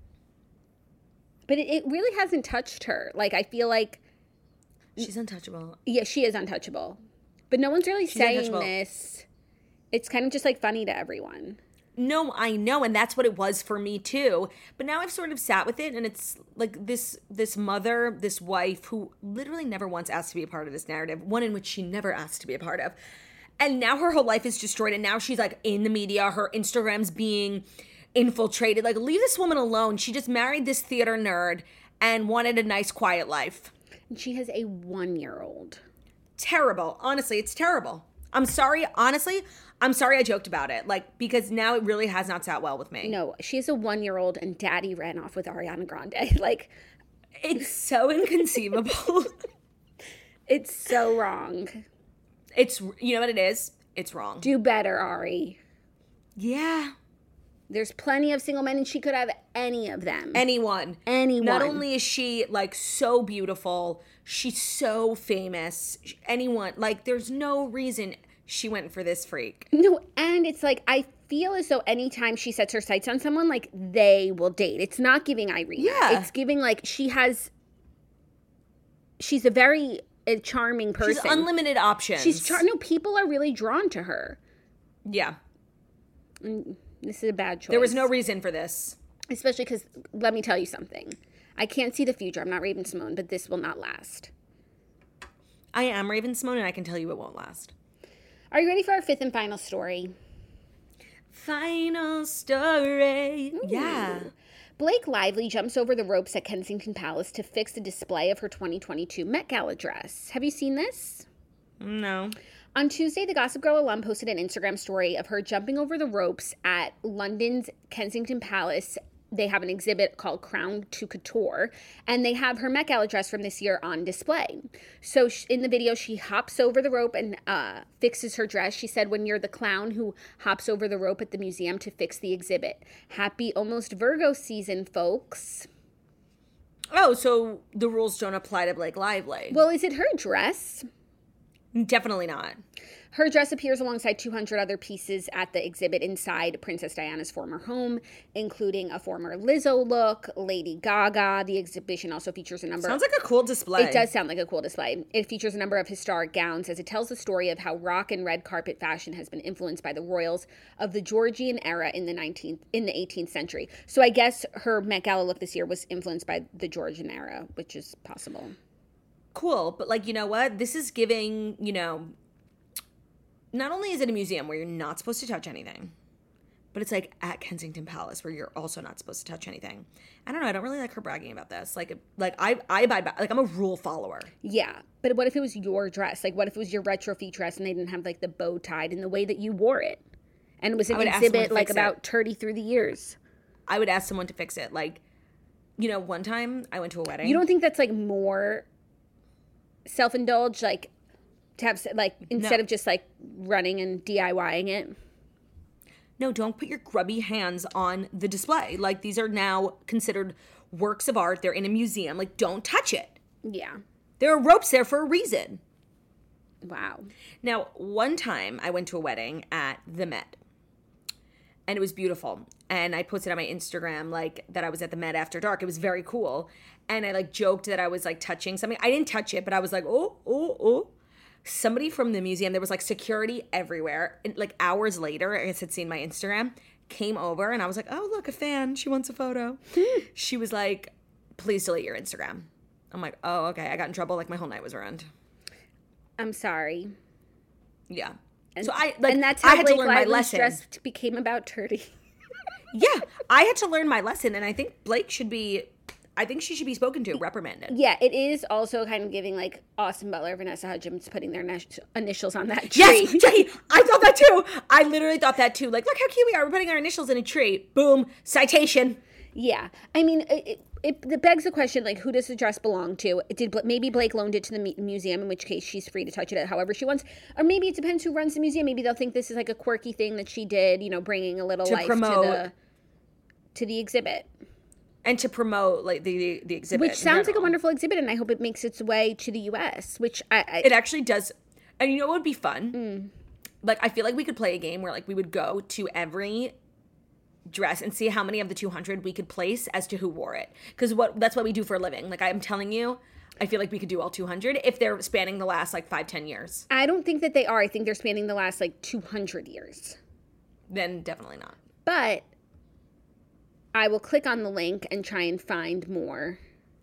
But it really hasn't touched her. Like, I feel like... She's untouchable. Yeah, she is untouchable. But no one's really saying this. It's kind of just, like, funny to everyone. No, I know, and that's what it was for me too. But now I've sort of sat with it, and it's like this mother, this wife who literally never once asked to be a part of this narrative, one in which she never asked to be a part of. And now her whole life is destroyed, and now she's like in the media, her Instagram's being infiltrated. Like, leave this woman alone. She just married this theater nerd and wanted a nice, quiet life. And she has a 1-year-old. Terrible. Honestly, it's terrible. I'm sorry. Honestly, I'm sorry I joked about it. Like, because now it really has not sat well with me. No, she has a 1-year-old and daddy ran off with Ariana Grande. Like, it's so inconceivable. It's so wrong. It's, you know what it is? It's wrong. Do better, Ari. Yeah. There's plenty of single men, and she could have any of them. Anyone. Not only is she, like, so beautiful, she's so famous. Anyone. Like, there's no reason she went for this freak. No, and it's like, I feel as though anytime she sets her sights on someone, like, they will date. It's not giving Irina. Yeah. It's giving, like, she's a very charming person. She's unlimited options. No, people are really drawn to her. Yeah. And this is a bad choice. There was no reason for this. Especially because, let me tell you something. I can't see the future. I'm not Raven-Symoné, but this will not last. I am Raven-Symoné, and I can tell you it won't last. Are you ready for our fifth and final story? Final story. Ooh. Yeah. Blake Lively jumps over the ropes at Kensington Palace to fix the display of her 2022 Met Gala dress. Have you seen this? No. On Tuesday, the Gossip Girl alum posted an Instagram story of her jumping over the ropes at London's Kensington Palace. They have an exhibit called Crown to Couture, and they have her Met Gala dress from this year on display. So in the video, she hops over the rope and fixes her dress. She said, when you're the clown who hops over the rope at the museum to fix the exhibit. Happy almost Virgo season, folks. Oh, so the rules don't apply to Blake Lively. Well, is it her dress? Definitely not. Her dress appears alongside 200 other pieces at the exhibit inside Princess Diana's former home, including a former Lizzo look, Lady Gaga. The exhibition also features a number... Sounds like a cool display. It does sound like a cool display. It features a number of historic gowns as it tells the story of how rock and red carpet fashion has been influenced by the royals of the Georgian era in the 18th century. So I guess her Met Gala look this year was influenced by the Georgian era, which is possible. Cool, but like, you know what? This is giving, you know... Not only is it a museum where you're not supposed to touch anything, but it's like at Kensington Palace where you're also not supposed to touch anything. I don't know. I don't really like her bragging about this. Like I abide by, like, I'm a rule follower. Yeah, but what if it was your dress? Like, what if it was your retro feet dress and they didn't have like the bow tied in the way that you wore it, and it was an exhibit like about 30 through the years? I would ask someone to fix it. Like, you know, one time I went to a wedding. You don't think that's like more self-indulged, like? To have, like, instead of just like running and DIYing it? No, don't put your grubby hands on the display. Like, these are now considered works of art. They're in a museum. Like, don't touch it. Yeah. There are ropes there for a reason. Wow. Now, one time I went to a wedding at the Met, and it was beautiful. And I posted on my Instagram, like, that I was at the Met after dark. It was very cool. And I, like, joked that I was, like, touching something. I didn't touch it, but I was like, oh. Somebody from the museum, there was like security everywhere. And like hours later, I guess had seen my Instagram, came over and I was like, oh, look, a fan. She wants a photo. She was like, please delete your Instagram. I'm like, oh, okay. I got in trouble. Like my whole night was ruined. I'm sorry. Yeah. And, so I like, and that's how I had Blake to learn my Lively's lesson. dress became about Turdy. Yeah. I had to learn my lesson. And I think Blake should be, I think she should be spoken to, reprimanded. Yeah, it is also kind of giving like Austin Butler, Vanessa Hudgens putting their initials on that tree. Yes, Jackie, I thought that too. I literally thought that too. Like, look how cute we are. We're putting our initials in a tree. Boom, citation. Yeah, I mean, it begs the question, like, who does the dress belong to? Maybe Blake loaned it to the museum, in which case she's free to touch it however she wants. Or maybe it depends who runs the museum. Maybe they'll think this is like a quirky thing that she did, you know, bringing a little life to the exhibit. And to promote, like, the exhibit. Which sounds like a wonderful exhibit, and I hope it makes its way to the U.S., which it actually does. And you know what would be fun? Like, I feel like we could play a game where, like, we would go to every dress and see how many of the 200 we could place as to who wore it. Because that's what we do for a living. Like, I'm telling you, I feel like we could do all 200 if they're spanning the last, like, 5-10 years. I don't think that they are. I think they're spanning the last, like, 200 years. Then definitely not. But I will click on the link and try and find more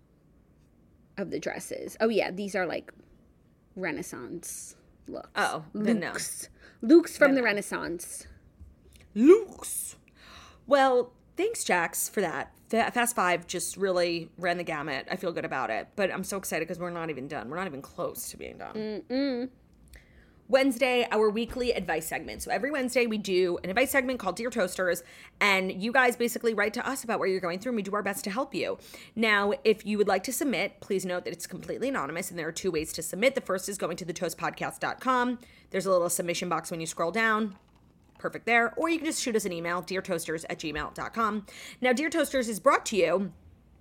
of the dresses. Oh, yeah, these are like Renaissance looks. Oh, then no. Luke's from the Renaissance. Luke's. Well, thanks, Jax, for that. Fast Five just really ran the gamut. I feel good about it. But I'm so excited because we're not even done. We're not even close to being done. Wednesday, our weekly advice segment. So every Wednesday we do an advice segment called Dear Toasters, and you guys basically write to us about where you're going through, and we do our best to help you. Now, if you would like to submit, please note that it's completely anonymous, and there are two ways to submit. The first is going to thetoastpodcast.com. There's a little submission box when you scroll down. Perfect there. Or you can just shoot us an email, deartoasters@gmail.com. Now, Dear Toasters is brought to you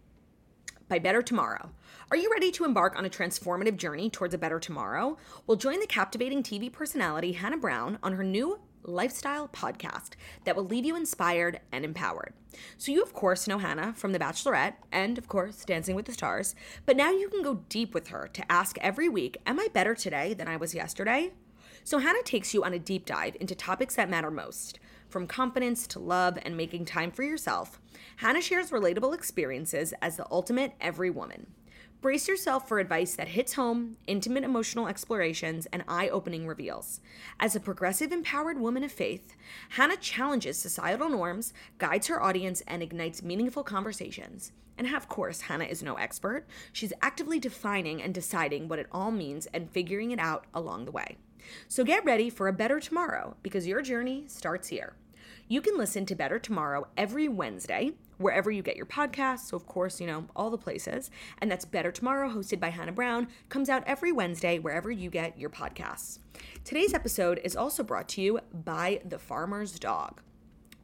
by Better Tomorrow. Are you ready to embark on a transformative journey towards a better tomorrow? Well, join the captivating TV personality Hannah Brown on her new lifestyle podcast that will leave you inspired and empowered. So you, of course, know Hannah from The Bachelorette and, of course, Dancing with the Stars. But now you can go deep with her to ask every week, am I better today than I was yesterday? So Hannah takes you on a deep dive into topics that matter most. From confidence to love and making time for yourself, Hannah shares relatable experiences as the ultimate every woman. Brace yourself for advice that hits home, intimate emotional explorations, and eye-opening reveals. As a progressive, empowered woman of faith, Hannah challenges societal norms, guides her audience, and ignites meaningful conversations. And of course, Hannah is no expert. She's actively defining and deciding what it all means and figuring it out along the way. So get ready for a better tomorrow, because your journey starts here. You can listen to Better Tomorrow every Wednesday, wherever you get your podcasts. So, of course, all the places. And that's Better Tomorrow, hosted by Hannah Brown, comes out every Wednesday, wherever you get your podcasts. Today's episode is also brought to you by The Farmer's Dog.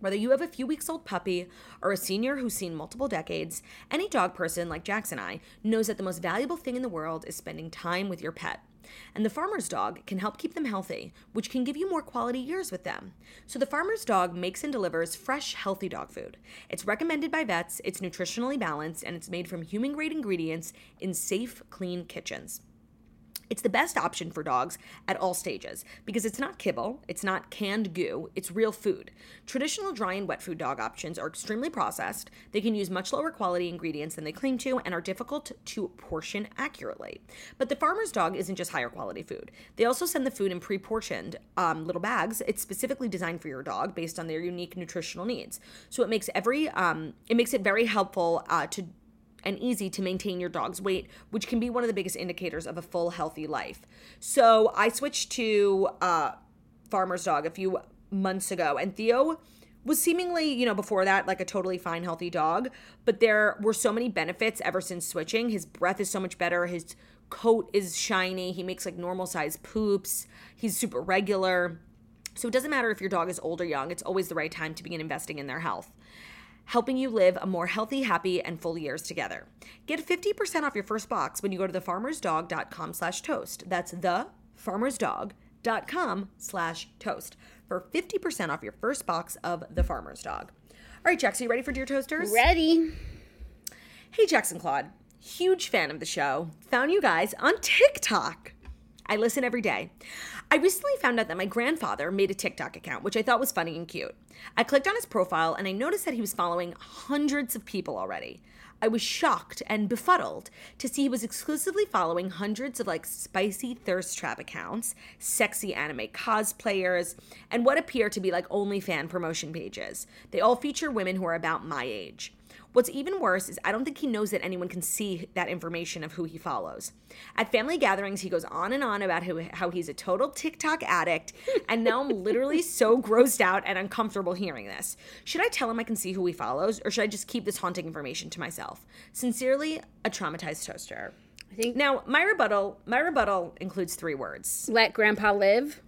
Whether you have a few weeks old puppy or a senior who's seen multiple decades, any dog person like Jax and I knows that the most valuable thing in the world is spending time with your pet. And the farmer's dog can help keep them healthy, which can give you more quality years with them. So the farmer's dog makes and delivers fresh, healthy dog food. It's recommended by vets, it's nutritionally balanced, and it's made from human-grade ingredients in safe, clean kitchens. It's the best option for dogs at all stages because it's not kibble, it's not canned goo, it's real food. Traditional dry and wet food dog options are extremely processed, they can use much lower quality ingredients than they claim to, and are difficult to portion accurately. But the farmer's dog isn't just higher quality food. They also send the food in pre-portioned little bags. It's specifically designed for your dog based on their unique nutritional needs. So it makes it very helpful and easy to maintain your dog's weight, which can be one of the biggest indicators of a full, healthy life. So I switched to farmer's dog a few months ago, and Theo was seemingly, before that, like a totally fine, healthy dog, but there were so many benefits ever since switching. His breath is so much better. His coat is shiny. He makes like normal size poops. He's super regular. So it doesn't matter if your dog is old or young. It's always the right time to begin investing in their health, helping you live a more healthy, happy, and full years together. Get 50% off your first box when you go to thefarmersdog.com/toast. That's thefarmersdog.com/toast for 50% off your first box of The Farmer's Dog. All right, Jax, are you ready for Dear Toasters? Ready. Hey, Jax and Claude. Huge fan of the show. Found you guys on TikTok. I listen every day. I recently found out that my grandfather made a TikTok account, which I thought was funny and cute. I clicked on his profile and I noticed that he was following hundreds of people already. I was shocked and befuddled to see he was exclusively following hundreds of like spicy thirst trap accounts, sexy anime cosplayers, and what appear to be like OnlyFans promotion pages. They all feature women who are about my age. What's even worse is I don't think he knows that anyone can see that information of who he follows. At family gatherings, he goes on and on about how he's a total TikTok addict, and now I'm literally so grossed out and uncomfortable hearing this. Should I tell him I can see who he follows, or should I just keep this haunting information to myself? Sincerely, a traumatized toaster. I think Now, my rebuttal includes 3 words. let Grandpa live.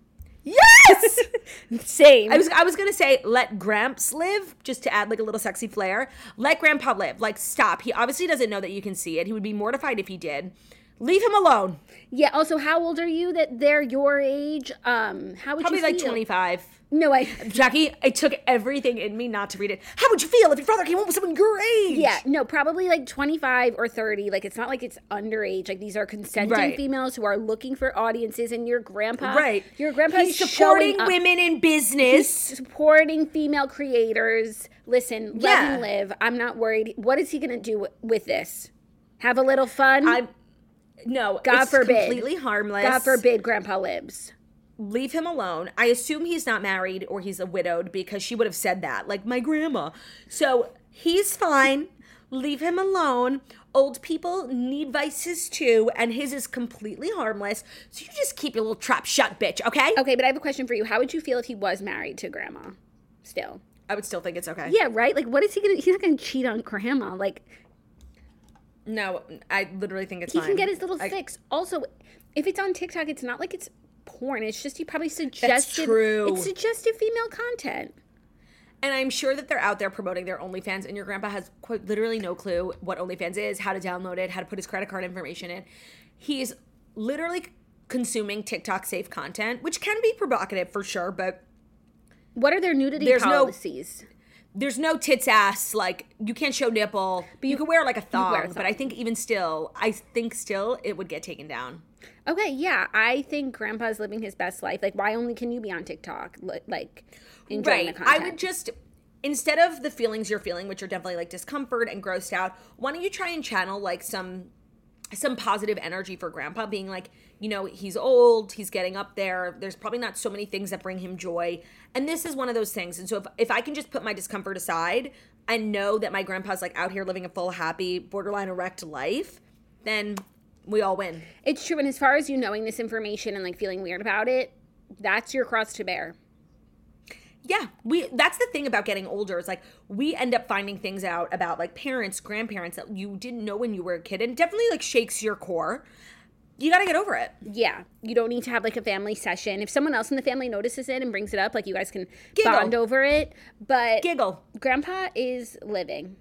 Yes! Same. I was gonna say let Gramps live, just to add like a little sexy flair. Let Grandpa live. Like, stop. He obviously doesn't know that you can see it. He would be mortified if he did. Leave him alone. Yeah. Also, how old are you that they're your age? How would Probably you like feel? 25. No, Jackie, it took everything in me not to read it. How would you feel if your father came home with someone your age? Yeah, no, probably like 25 or 30. Like, it's not like it's underage. Like, these are consenting Right. females who are looking for audiences, and your grandpa, Right. Your grandpa He's is supporting showing up. women in He's business. supporting female creators. Listen, let Yeah. him live. I'm not worried. What is he going to do with this? Have a little fun? No, God it's forbid. completely harmless. God forbid Grandpa lives. Leave him alone. I assume he's not married or he's a widowed because she would have said that, like my grandma. So he's fine. Leave him alone. Old people need vices too, and his is completely harmless. So you just keep your little trap shut, bitch, okay? Okay, but I have a question for you. How would you feel if he was married to Grandma still? I would still think it's okay. Yeah, right? Like, what is he going to... He's not going to cheat on Grandma. Like... No, I literally think it's He fine. can get his little fix. Also, if it's on TikTok, it's not like it's porn. It's just he probably suggested. true. It's suggestive female content. And I'm sure that they're out there promoting their OnlyFans, and your grandpa has quite literally no clue what OnlyFans is, how to download it, how to put his credit card information in. He's literally consuming TikTok safe content, which can be provocative for sure, but What are their nudity There's no- policies? there's no tits ass, like you can't show nipple, but you can wear like a thong, wear a but I think still it would get taken down. Okay, yeah, I think Grandpa's living his best life. Like, why only can you be on TikTok? Like, enjoying the Right. content. I would just, instead of the feelings you're feeling, which are definitely like discomfort and grossed out, why don't you try and channel like some positive energy for Grandpa, being like, he's old, he's getting up there, there's probably not so many things that bring him joy, and this is one of those things. And so if I can just put my discomfort aside and know that my grandpa's like out here living a full, happy, borderline erect life, then we all win. It's true, and as far as you knowing this information and like feeling weird about it, that's your cross to bear. Yeah, that's the thing about getting older. It's like we end up finding things out about like parents, grandparents that you didn't know when you were a kid, and it definitely like shakes your core. You got to get over it. Yeah. You don't need to have like a family session. If someone else in the family notices it and brings it up, like you guys can Giggle. bond over it. But Giggle. Grandpa is living.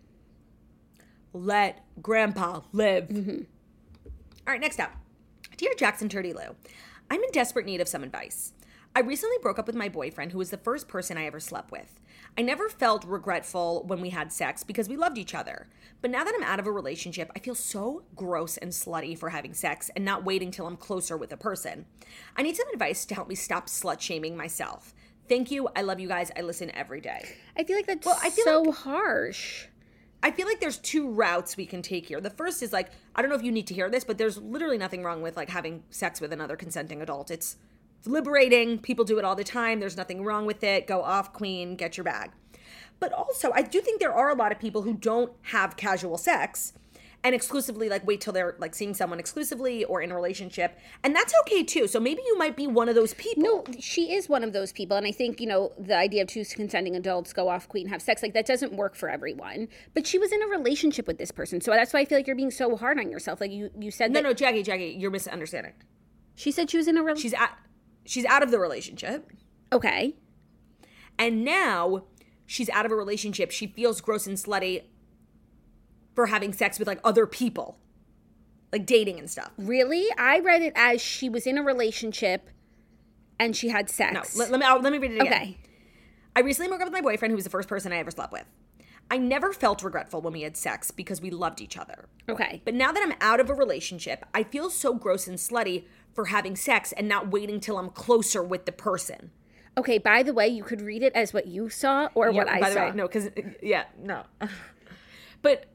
Let Grandpa live. All right, next up. Dear Jackson Turdy Lou, I'm in desperate need of some advice. I recently broke up with my boyfriend, who was the first person I ever slept with. I never felt regretful when we had sex because we loved each other. But now that I'm out of a relationship, I feel so gross and slutty for having sex and not waiting till I'm closer with a person. I need some advice to help me stop slut-shaming myself. Thank you. I love you guys. I listen every day. I feel like that's I feel so harsh. I feel like there's two routes we can take here. The first is like, I don't know if you need to hear this, but there's literally nothing wrong with like having sex with another consenting adult. It's liberating. People do it all the time. There's nothing wrong with it. Go off, queen, get your bag. But also, I do think there are a lot of people who don't have casual sex and exclusively like wait till they're like seeing someone exclusively or in a relationship. And that's okay too. So maybe you might be one of those people. No, she is one of those people. And I think, you know, the idea of two consenting adults go off, queen, have sex, like that doesn't work for everyone. But she was in a relationship with this person. So that's why I feel like you're being so hard on yourself. Like you said that. No, Jackie, you're misunderstanding. She said she was in a relationship. She's out of the relationship. Okay. And now she's out of a relationship. She feels gross and slutty for having sex with like other people, like dating and stuff. Really? I read it as she was in a relationship and she had sex. No, let me read it again. Okay. I recently broke up with my boyfriend, who was the first person I ever slept with. I never felt regretful when we had sex because we loved each other. Okay. But now that I'm out of a relationship, I feel so gross and slutty for having sex and not waiting till I'm closer with the person. Okay, by the way, you could read it as what you saw or what I saw. By the way, no, because, no. But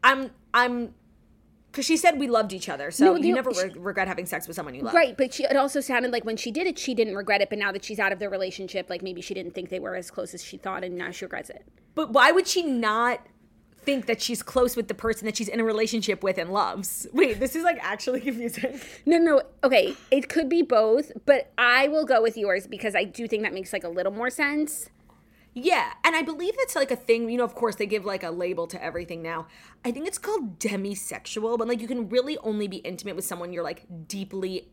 because she said we loved each other, so you never regret having sex with someone you love. Right, but it also sounded like when she did it, she didn't regret it, but now that she's out of the relationship, like maybe she didn't think they were as close as she thought, and now she regrets it. But why would she not think that she's close with the person that she's in a relationship with and loves? Wait, this is like actually confusing. No, okay, it could be both, but I will go with yours because I do think that makes like a little more sense. Yeah, and I believe it's like a thing, you know, of course they give like a label to everything now. I think it's called demisexual, but like you can really only be intimate with someone you're like deeply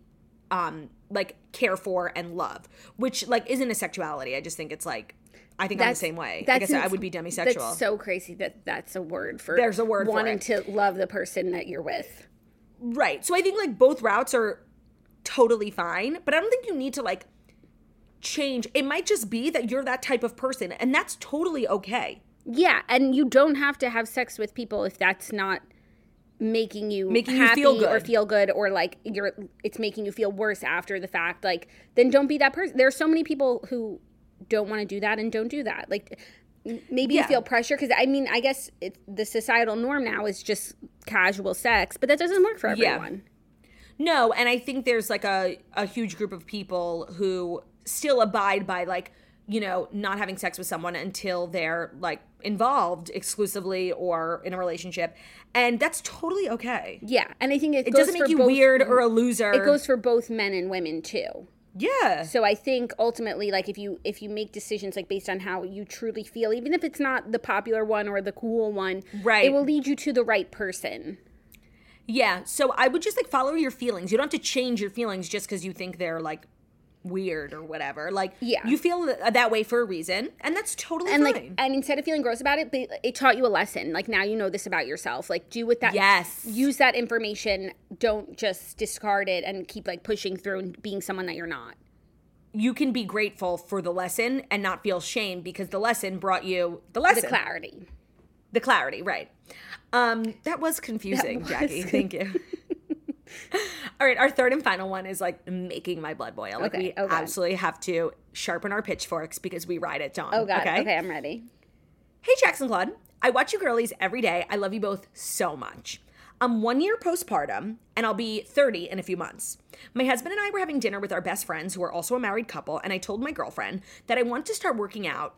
like care for and love, which like isn't a sexuality. I just think it's like, I think I'm the same way. I guess I would be demisexual. That's so crazy that's a word for There's a word wanting for it. to love the person that you're with. Right. So I think like both routes are totally fine, but I don't think you need to like change. It might just be that you're that type of person, and that's totally okay. Yeah, and you don't have to have sex with people if that's not making you happy feel good or like it's making you feel worse after the fact. Like, then don't be that person. There are so many people who don't want to do that and don't do that. Like, maybe you feel pressure because I mean, I guess the societal norm now is just casual sex, but that doesn't work for everyone. No, and I think there's like a huge group of people who still abide by like, you know, not having sex with someone until they're like involved exclusively or in a relationship, and that's totally okay. Yeah, and I think it goes doesn't make you weird or a loser. It goes for both men and women too. Yeah. So I think ultimately, like if you make decisions like based on how you truly feel, even if it's not the popular one or the cool one, right, it will lead you to the right person. Yeah. So I would just like follow your feelings. You don't have to change your feelings just because you think they're like weird or whatever. Like, you feel that way for a reason, and that's totally fine. Like, and instead of feeling gross about it, it taught you a lesson. Like, now you know this about yourself. Like, do with that. Yes. Use that information. Don't just discard it and keep like pushing through and being someone that you're not. You can be grateful for the lesson and not feel shame because the lesson brought you the lesson. The clarity. The clarity, right. That was confusing, Jackie. Thank you. All right, our third and final one is like making my blood boil. Like we absolutely have to sharpen our pitchforks because we ride at dawn. Oh God. Okay, I'm ready. Hey, Jackson Claude. I watch you girlies every day. I love you both so much. I'm 1 year postpartum, and I'll be 30 in a few months. My husband and I were having dinner with our best friends, who are also a married couple, and I told my girlfriend that I want to start working out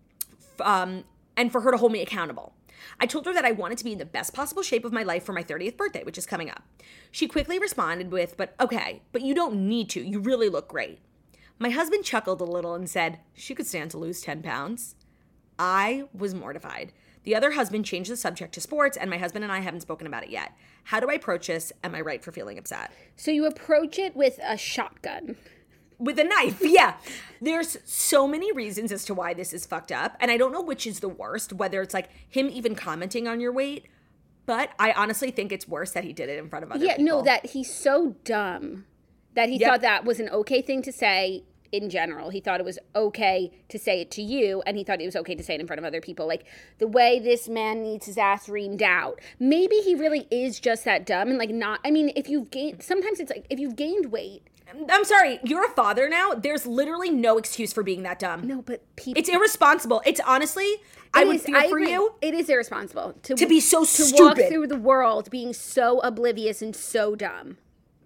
and for her to hold me accountable. I told her that I wanted to be in the best possible shape of my life for my 30th birthday, which is coming up. She quickly responded with, but you don't need to. You really look great. My husband chuckled a little and said, she could stand to lose 10 pounds. I was mortified. The other husband changed the subject to sports, and my husband and I haven't spoken about it yet. How do I approach this? Am I right for feeling upset? So you approach it with a shotgun. With a knife, yeah. There's so many reasons as to why this is fucked up, and I don't know which is the worst, whether it's like him even commenting on your weight, but I honestly think it's worse that he did it in front of other people. Yeah, no, that he's so dumb that he thought that was an okay thing to say in general. He thought it was okay to say it to you, and he thought it was okay to say it in front of other people. Like, the way this man needs his ass reamed out. Maybe he really is just that dumb and, like, not, I mean, if you've gained, sometimes it's like, if you've gained weight. I'm sorry, you're a father now. There's literally no excuse for being that dumb. No, but people. It's irresponsible. It's honestly, I would fear for you. It is irresponsible to be so to stupid. walk through the world being so oblivious and so dumb.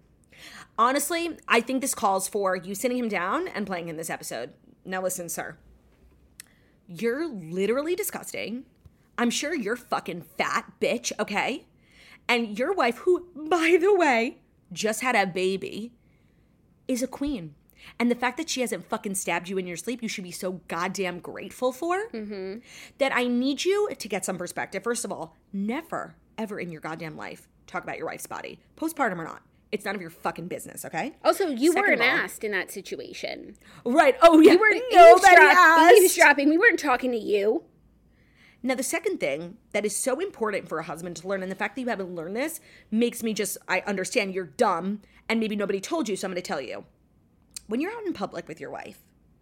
Honestly, I think this calls for you sitting him down and playing in this episode. Now listen, sir. You're literally disgusting. I'm sure you're fucking fat, bitch, okay? And your wife, who, by the way, just had a baby, is a queen. And the fact that she hasn't fucking stabbed you in your sleep, you should be so goddamn grateful for. Mm-hmm. That I need you to get some perspective. First of all, never, ever in your goddamn life talk about your wife's body, postpartum or not. It's none of your fucking business, okay? Also, you weren't asked in that situation. Right. Oh, yeah. You weren't eavesdropping. We weren't talking to you. Now, the second thing that is so important for a husband to learn, and the fact that you haven't learned this makes me I understand you're dumb and maybe nobody told you, so I'm going to tell you. When you're out in public with your wife,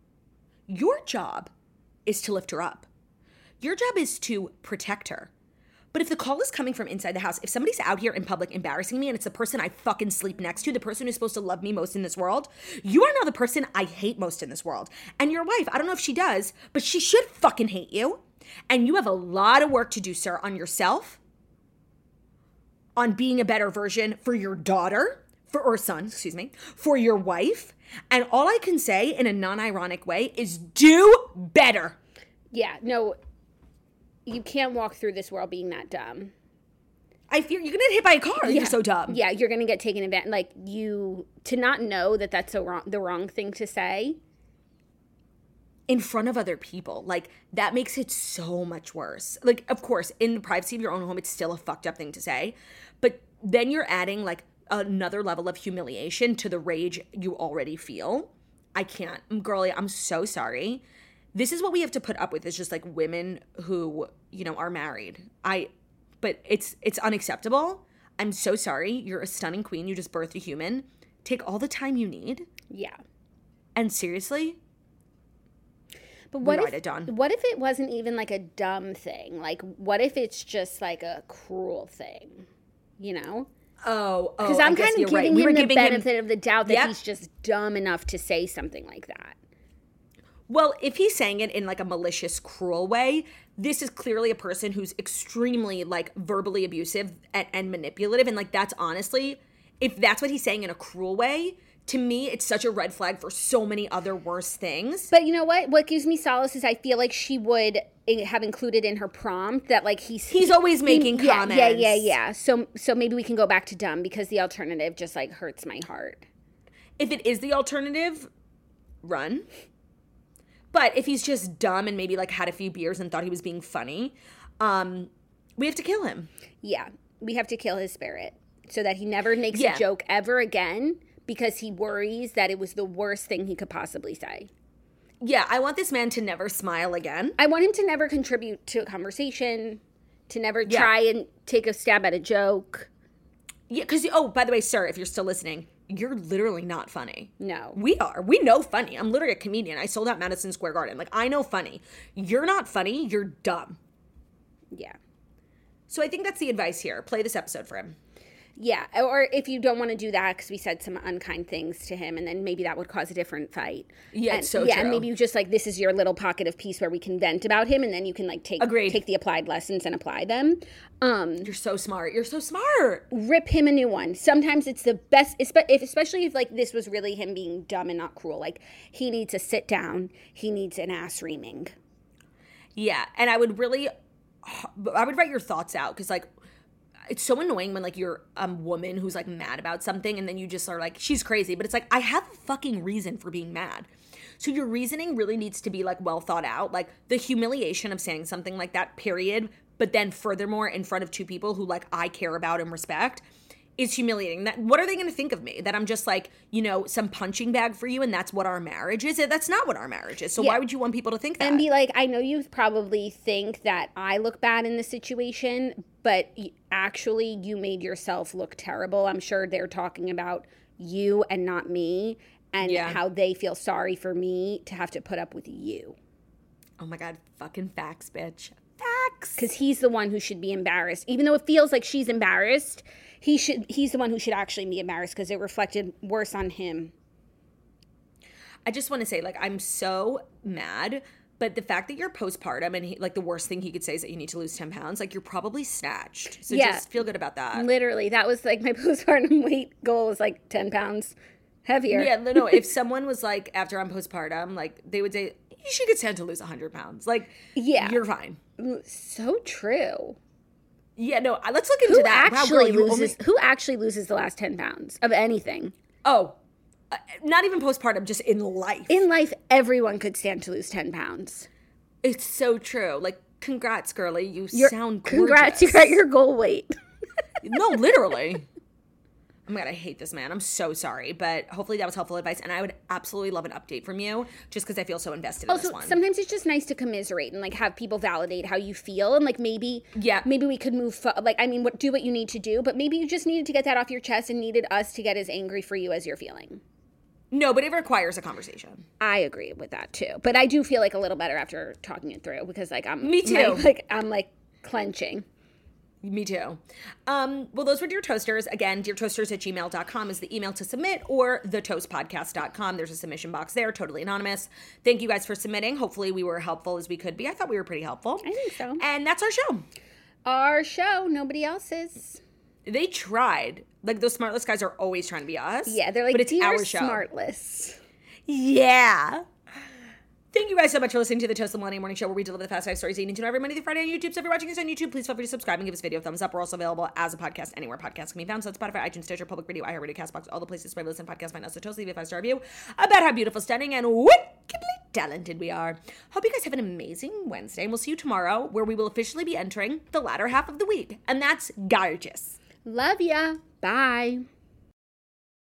your job is to lift her up. Your job is to protect her. But if the call is coming from inside the house, if somebody's out here in public embarrassing me and it's the person I fucking sleep next to, the person who's supposed to love me most in this world, you are now the person I hate most in this world. And your wife, I don't know if she does, but she should fucking hate you. And you have a lot of work to do, sir, on yourself, on being a better version for your daughter, or son, for your wife. And all I can say in a non-ironic way is do better. Yeah, no, you can't walk through this world being that dumb. I fear you're going to get hit by a car. You're so dumb. Yeah, you're going to get taken advantage. Like, to not know that that's the wrong thing to say. In front of other people. Like, that makes it so much worse. Like, of course, in the privacy of your own home, it's still a fucked up thing to say. But then you're adding, like, another level of humiliation to the rage you already feel. I can't. Girlie, I'm so sorry. This is what we have to put up with, is just, like, women who, are married. But it's unacceptable. I'm so sorry. You're a stunning queen. You just birthed a human. Take all the time you need. Yeah. And seriously, but what if it wasn't even like a dumb thing? Like, what if it's just like a cruel thing? Oh, because I'm kind of giving him the benefit of the doubt that he's just dumb enough to say something like that. Well, if he's saying it in like a malicious, cruel way, this is clearly a person who's extremely like verbally abusive and manipulative. And like, that's honestly, if that's what he's saying in a cruel way, to me, it's such a red flag for so many other worse things. But you know what? What gives me solace is I feel like she would have included in her prompt that like he's always making comments. Yeah. So maybe we can go back to dumb, because the alternative just like hurts my heart. If it is the alternative, run. But if he's just dumb and maybe like had a few beers and thought he was being funny, we have to kill him. Yeah, we have to kill his spirit so that he never makes a joke ever again, because he worries that it was the worst thing he could possibly say. Yeah, I want this man to never smile again. I want him to never contribute to a conversation, to never try and take a stab at a joke. Yeah, because, by the way, sir, if you're still listening, you're literally not funny. No. We are. We know funny. I'm literally a comedian. I sold out Madison Square Garden. Like, I know funny. You're not funny. You're dumb. Yeah. So I think that's the advice here. Play this episode for him. Yeah, or if you don't want to do that because we said some unkind things to him, and then maybe that would cause a different fight. Yeah, it's so true. And maybe you just like, this is your little pocket of peace where we can vent about him, and then you can like take the applied lessons and apply them. You're so smart. You're so smart. Rip him a new one. Sometimes it's the best, especially if like this was really him being dumb and not cruel. Like, he needs to sit down. He needs an ass reaming. Yeah, and I would write your thoughts out, because like, it's so annoying when, like, you're a woman who's, like, mad about something and then you just are like, she's crazy. But it's like, I have a fucking reason for being mad. So your reasoning really needs to be like well thought out. Like the humiliation of saying something like that, period. But then furthermore, in front of two people who like I care about and respect is humiliating. That what are they going to think of me? That I'm just like, you know, some punching bag for you and that's what our marriage is? That's not what our marriage is. So why would you want people to think that? And be like, I know you probably think that I look bad in this situation, but actually you made yourself look terrible. I'm sure they're talking about you and not me, and how they feel sorry for me to have to put up with you. Oh my God, fucking facts, bitch. Facts. Because he's the one who should be embarrassed. Even though it feels like she's embarrassed, he's the one who should actually be embarrassed because it reflected worse on him. I just want to say, like, I'm so mad, but the fact that you're postpartum and he, like the worst thing he could say is that you need to lose 10 pounds, like you're probably snatched. So just feel good about that. Literally, that was like my postpartum weight goal was like 10 pounds heavier. Yeah, no, if someone was like, after I'm postpartum, like they would say, she could stand to lose 100 pounds. Like, you're fine. So true. Yeah, no, let's look into that. Who actually loses the last 10 pounds of anything? Oh, not even postpartum, just in life. In life, everyone could stand to lose 10 pounds. It's so true. Like, congrats, girly. You sound gorgeous. Congrats, you're at your goal weight. No, literally. Oh my God, I hate this man. I'm so sorry. But hopefully that was helpful advice. And I would absolutely love an update from you just because I feel so invested in this one. Sometimes it's just nice to commiserate and like have people validate how you feel. And like maybe we could move, do what you need to do. But maybe you just needed to get that off your chest and needed us to get as angry for you as you're feeling. No, but it requires a conversation. I agree with that too. But I do feel like a little better after talking it through because like Me too. I'm like clenching. Me too. Well, those were Dear Toasters. Again, deartoasters@gmail.com is the email to submit, or thetoastpodcast.com. There's a submission box there, totally anonymous. Thank you guys for submitting. Hopefully we were helpful as we could be. I thought we were pretty helpful. I think so. And that's our show. Our show. Nobody else's. They tried. Like, those Smartless guys are always trying to be us. Yeah, they're like, but it's Dear our show. Smartless. Yeah. Thank you guys so much for listening to the Toast the Millennial Morning Show, where we deliver the fast 5 stories you need to know every Monday through Friday on YouTube. So if you're watching us on YouTube, please feel free to subscribe and give this video a thumbs up. We're also available as a podcast anywhere podcasts can be found. So it's Spotify, iTunes, Stitcher, Public Radio, iHeartRadio, CastBox, all the places where you listen podcasts. Find us. So Toast, leave a 5-star review about how beautiful, stunning, and wickedly talented we are. Hope you guys have an amazing Wednesday, and we'll see you tomorrow, where we will officially be entering the latter half of the week, and that's gorgeous. Love ya. Bye.